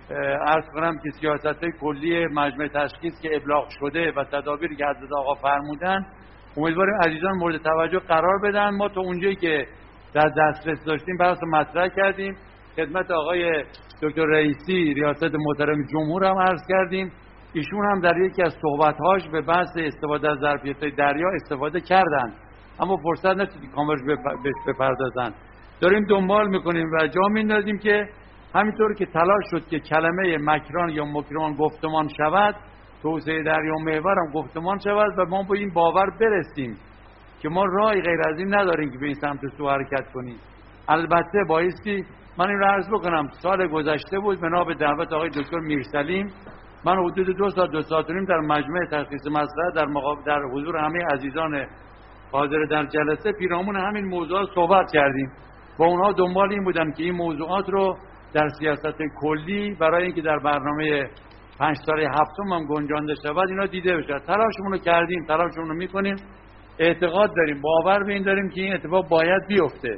عرض کنم که سیاست کلی مجمع تشخیص که ابلاغ شده و تدابیری که حضرت آقا فرمودن امیدواریم عزیزان مورد توجه قرار بدن. ما تا اونجایی که در دسترس داشتیم بحث مطرح کردیم، خدمت آقای دکتر رئیسی ریاست محترم جمهور هم عرض کردیم. ایشون هم در یکی از صحبت‌هاش به بحث استفاده از ظرفیت‌های دریا استفاده کردن، اما فرصت نشد کاملش بپردازن. داریم دنبال میکنیم و جا میندازیم که همینطور که تلاش شد که کلمه مکران یا مکران گفتمان شود، توسعه دریا محور هم گفتمان شود و ما با این باور برسیم که ما راهی غیر از این نداریم که به این سمت سو حرکت کنیم. البته بایستی من این رو عرض بکنم، سال گذشته بود بنا به دعوت آقای دکتر میرسلیم من حدود دو ساعت دو ساعت و نیم در مجمع تشخیص مسئله در مقابل در حضور همه عزیزان حاضر در جلسه پیرامون همین موضوعات صحبت کردیم. با اونها دنبال این بودن که این موضوعات رو در سیاست کلی برای اینکه در برنامه پنج ساله هفتم هم گنجانده شود اینا دیده بشه. تلاشمون رو کردیم، تلاشمون رو میکنیم، اعتقاد داریم، باور به این داریم که این اتفاق باید بیفته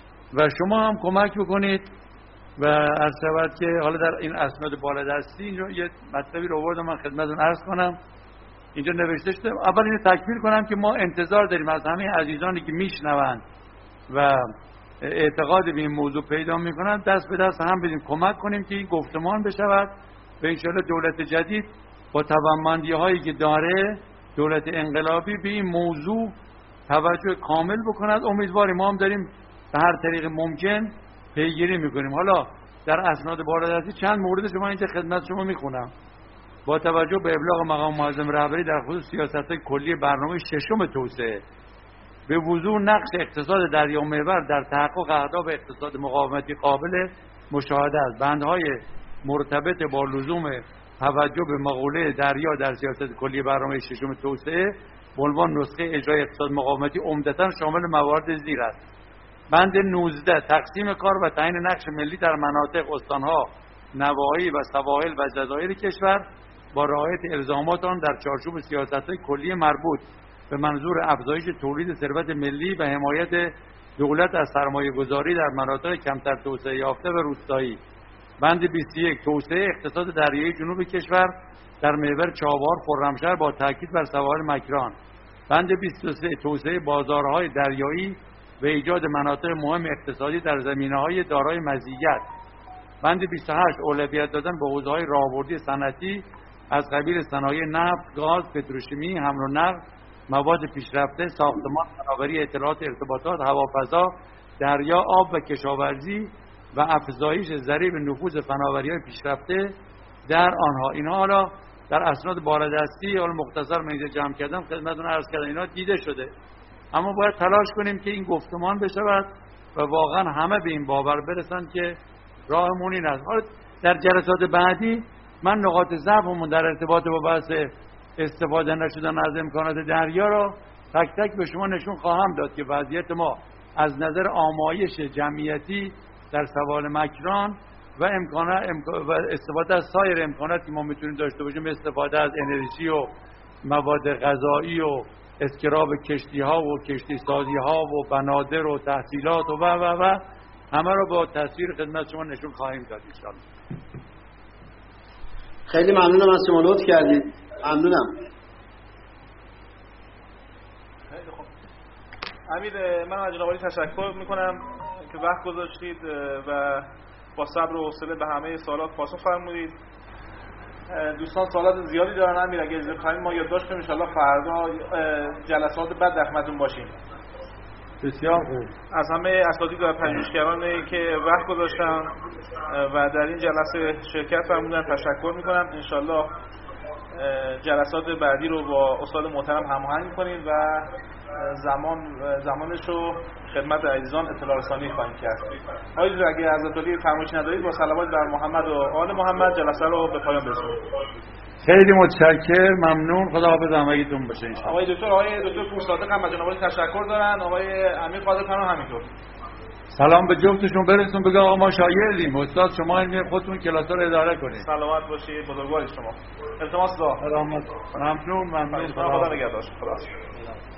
و شما هم کمک بکنید. و عرض شود که حالا در این اسناد بالادستی اینجا یه مطلبی رو آوردم من خدمتتون عرض کنم. اینجا نوشته شده، اول اینو تکمیل کنم که ما انتظار داریم از همه عزیزانی که میشنوند و اعتقاد به این موضوع پیدا میکنن دست به دست هم بدیم، کمک کنیم که این گفتمان بشود و انشاءالله دولت جدید با توانمندی هایی که داره، دولت انقلابی، به این موضوع توجه کامل بکند. امیدواریم، ما هم داریم به هر طریق ممکن پیگیری میکنیم. حالا در اسناد بالادستی چند مورد شما اینجا خدمت شما میخونم. با توجه به ابلاغ مقام معظم رهبری در خصوص سیاست کلی برنامه ششم توسعه، به وضوح نقش اقتصاد دریا محور در تحقق اهداف اقتصاد مقاومتی قابل مشاهده است. بندهای مرتبط با لزوم توجه به مقوله دریا در سیاست کلی برنامه ششم توسعه به عنوان نسخه اجرای اقتصاد مقاومتی عمدتاً شامل موارد زیر است. بند نوزده تقسیم کار و تعیین نقش ملی در مناطق، استانها، نواحی و سواحل و جزایر کشور با رعایت الزامات آن در چارچوب سیاست‌های کلی مربوط به منظور افزایش تولید ثروت ملی و حمایت دولت از سرمایه‌گذاری در مناطق کمتر توسعه یافته و روستایی. بند بیست و یک توسعه اقتصاد دریایی جنوب کشور در محور چابهار خرمشهر با تاکید بر سواحل مکران. بند بیست و سه توسعه بازارهای دریایی و ایجاد مناطق مهم اقتصادی در زمینه‌های دارای مزیت. بند بیست و هشت اولویت دادن به حوزه‌های راهبردی صنعتی از قبیل صنایع نفت، گاز، پتروشیمی، حمل و نقل، مواد پیشرفته، ساختمان، فناوری، اطلاعات، ارتباطات، هوافضا، دریا، آب و کشاورزی و افزایش ضریب نفوذ فناوری‌های پیشرفته در آنها. اینها حالا در اسناد بالادستی حالا مختصر من اینجا جمع کردم خدمتتون عرض کردم، اینا دیده شده. اما باید تلاش کنیم که این گفتمان بشود و واقعا همه به این باور برسن که راهمون این است. حالا در جلسات بعدی من نقاط ضعفمون در ارتباط با بحث استفاده نشدن از امکانات دریا را تک تک به شما نشون خواهم داد که وضعیت ما از نظر آمایش جمعیتی در سواحل مکران و امکانات و استفاده از سایر امکاناتی ما میتونیم داشته باشیم، استفاده از انرژی و مواد غذایی و اسکراب کشتی ها و کشتی سازی ها و بنادر و تحصیلات و و و و همه رو با تصویر خدمت شما نشون خواهیم داد ان شاء الله. خیلی ممنونم از شما، لطف کردید. ممنونم. خیلی خوب. امیر، من از جناب عالی تشکر میکنم که وقت گذاشتید و با صبر و حوصله به همه سوالات پاسخ فرمودید. دوستان سوالات زیادی دارن امیر، اگه اجازه بدید ما یادداشت کنیم ان شاء الله فردا جلسات بعد در خدمتتون باشیم. بسیار خوب. از همه اساتید و پژوهشگرانی که وقت گذاشتن و در این جلسه شرکت فرمودن تشکر میکنم. ان شاء الله جلسات بعدی رو با استاد محترم هماهنگ کنیم و زمان زمانش رو خدمت عزیزان اطلاع رسانی خواهیم کرد. آقای اگه حضرت علی فرمایشی ندارید با صلوات بر محمد و آل محمد جلسه رو به پایان برسونیم. خیلی متشکر، ممنون، خدا حافظ همگیتون باشه ان شاء الله. آقای دکتر آقای دکتر پورصادق هم از جناب عالی تشکر دارن، آقای امیر قادر پناه همینطور. سلام به جفتشون برسون، بگو آقا ما شاگردیم، استاد شما این خودتون کلاس رو اداره کنید. سلامت باشید، بزرگوار شما. التماس دعا. سلامت. ممنون، ممنون. خدا نگهدار. خدا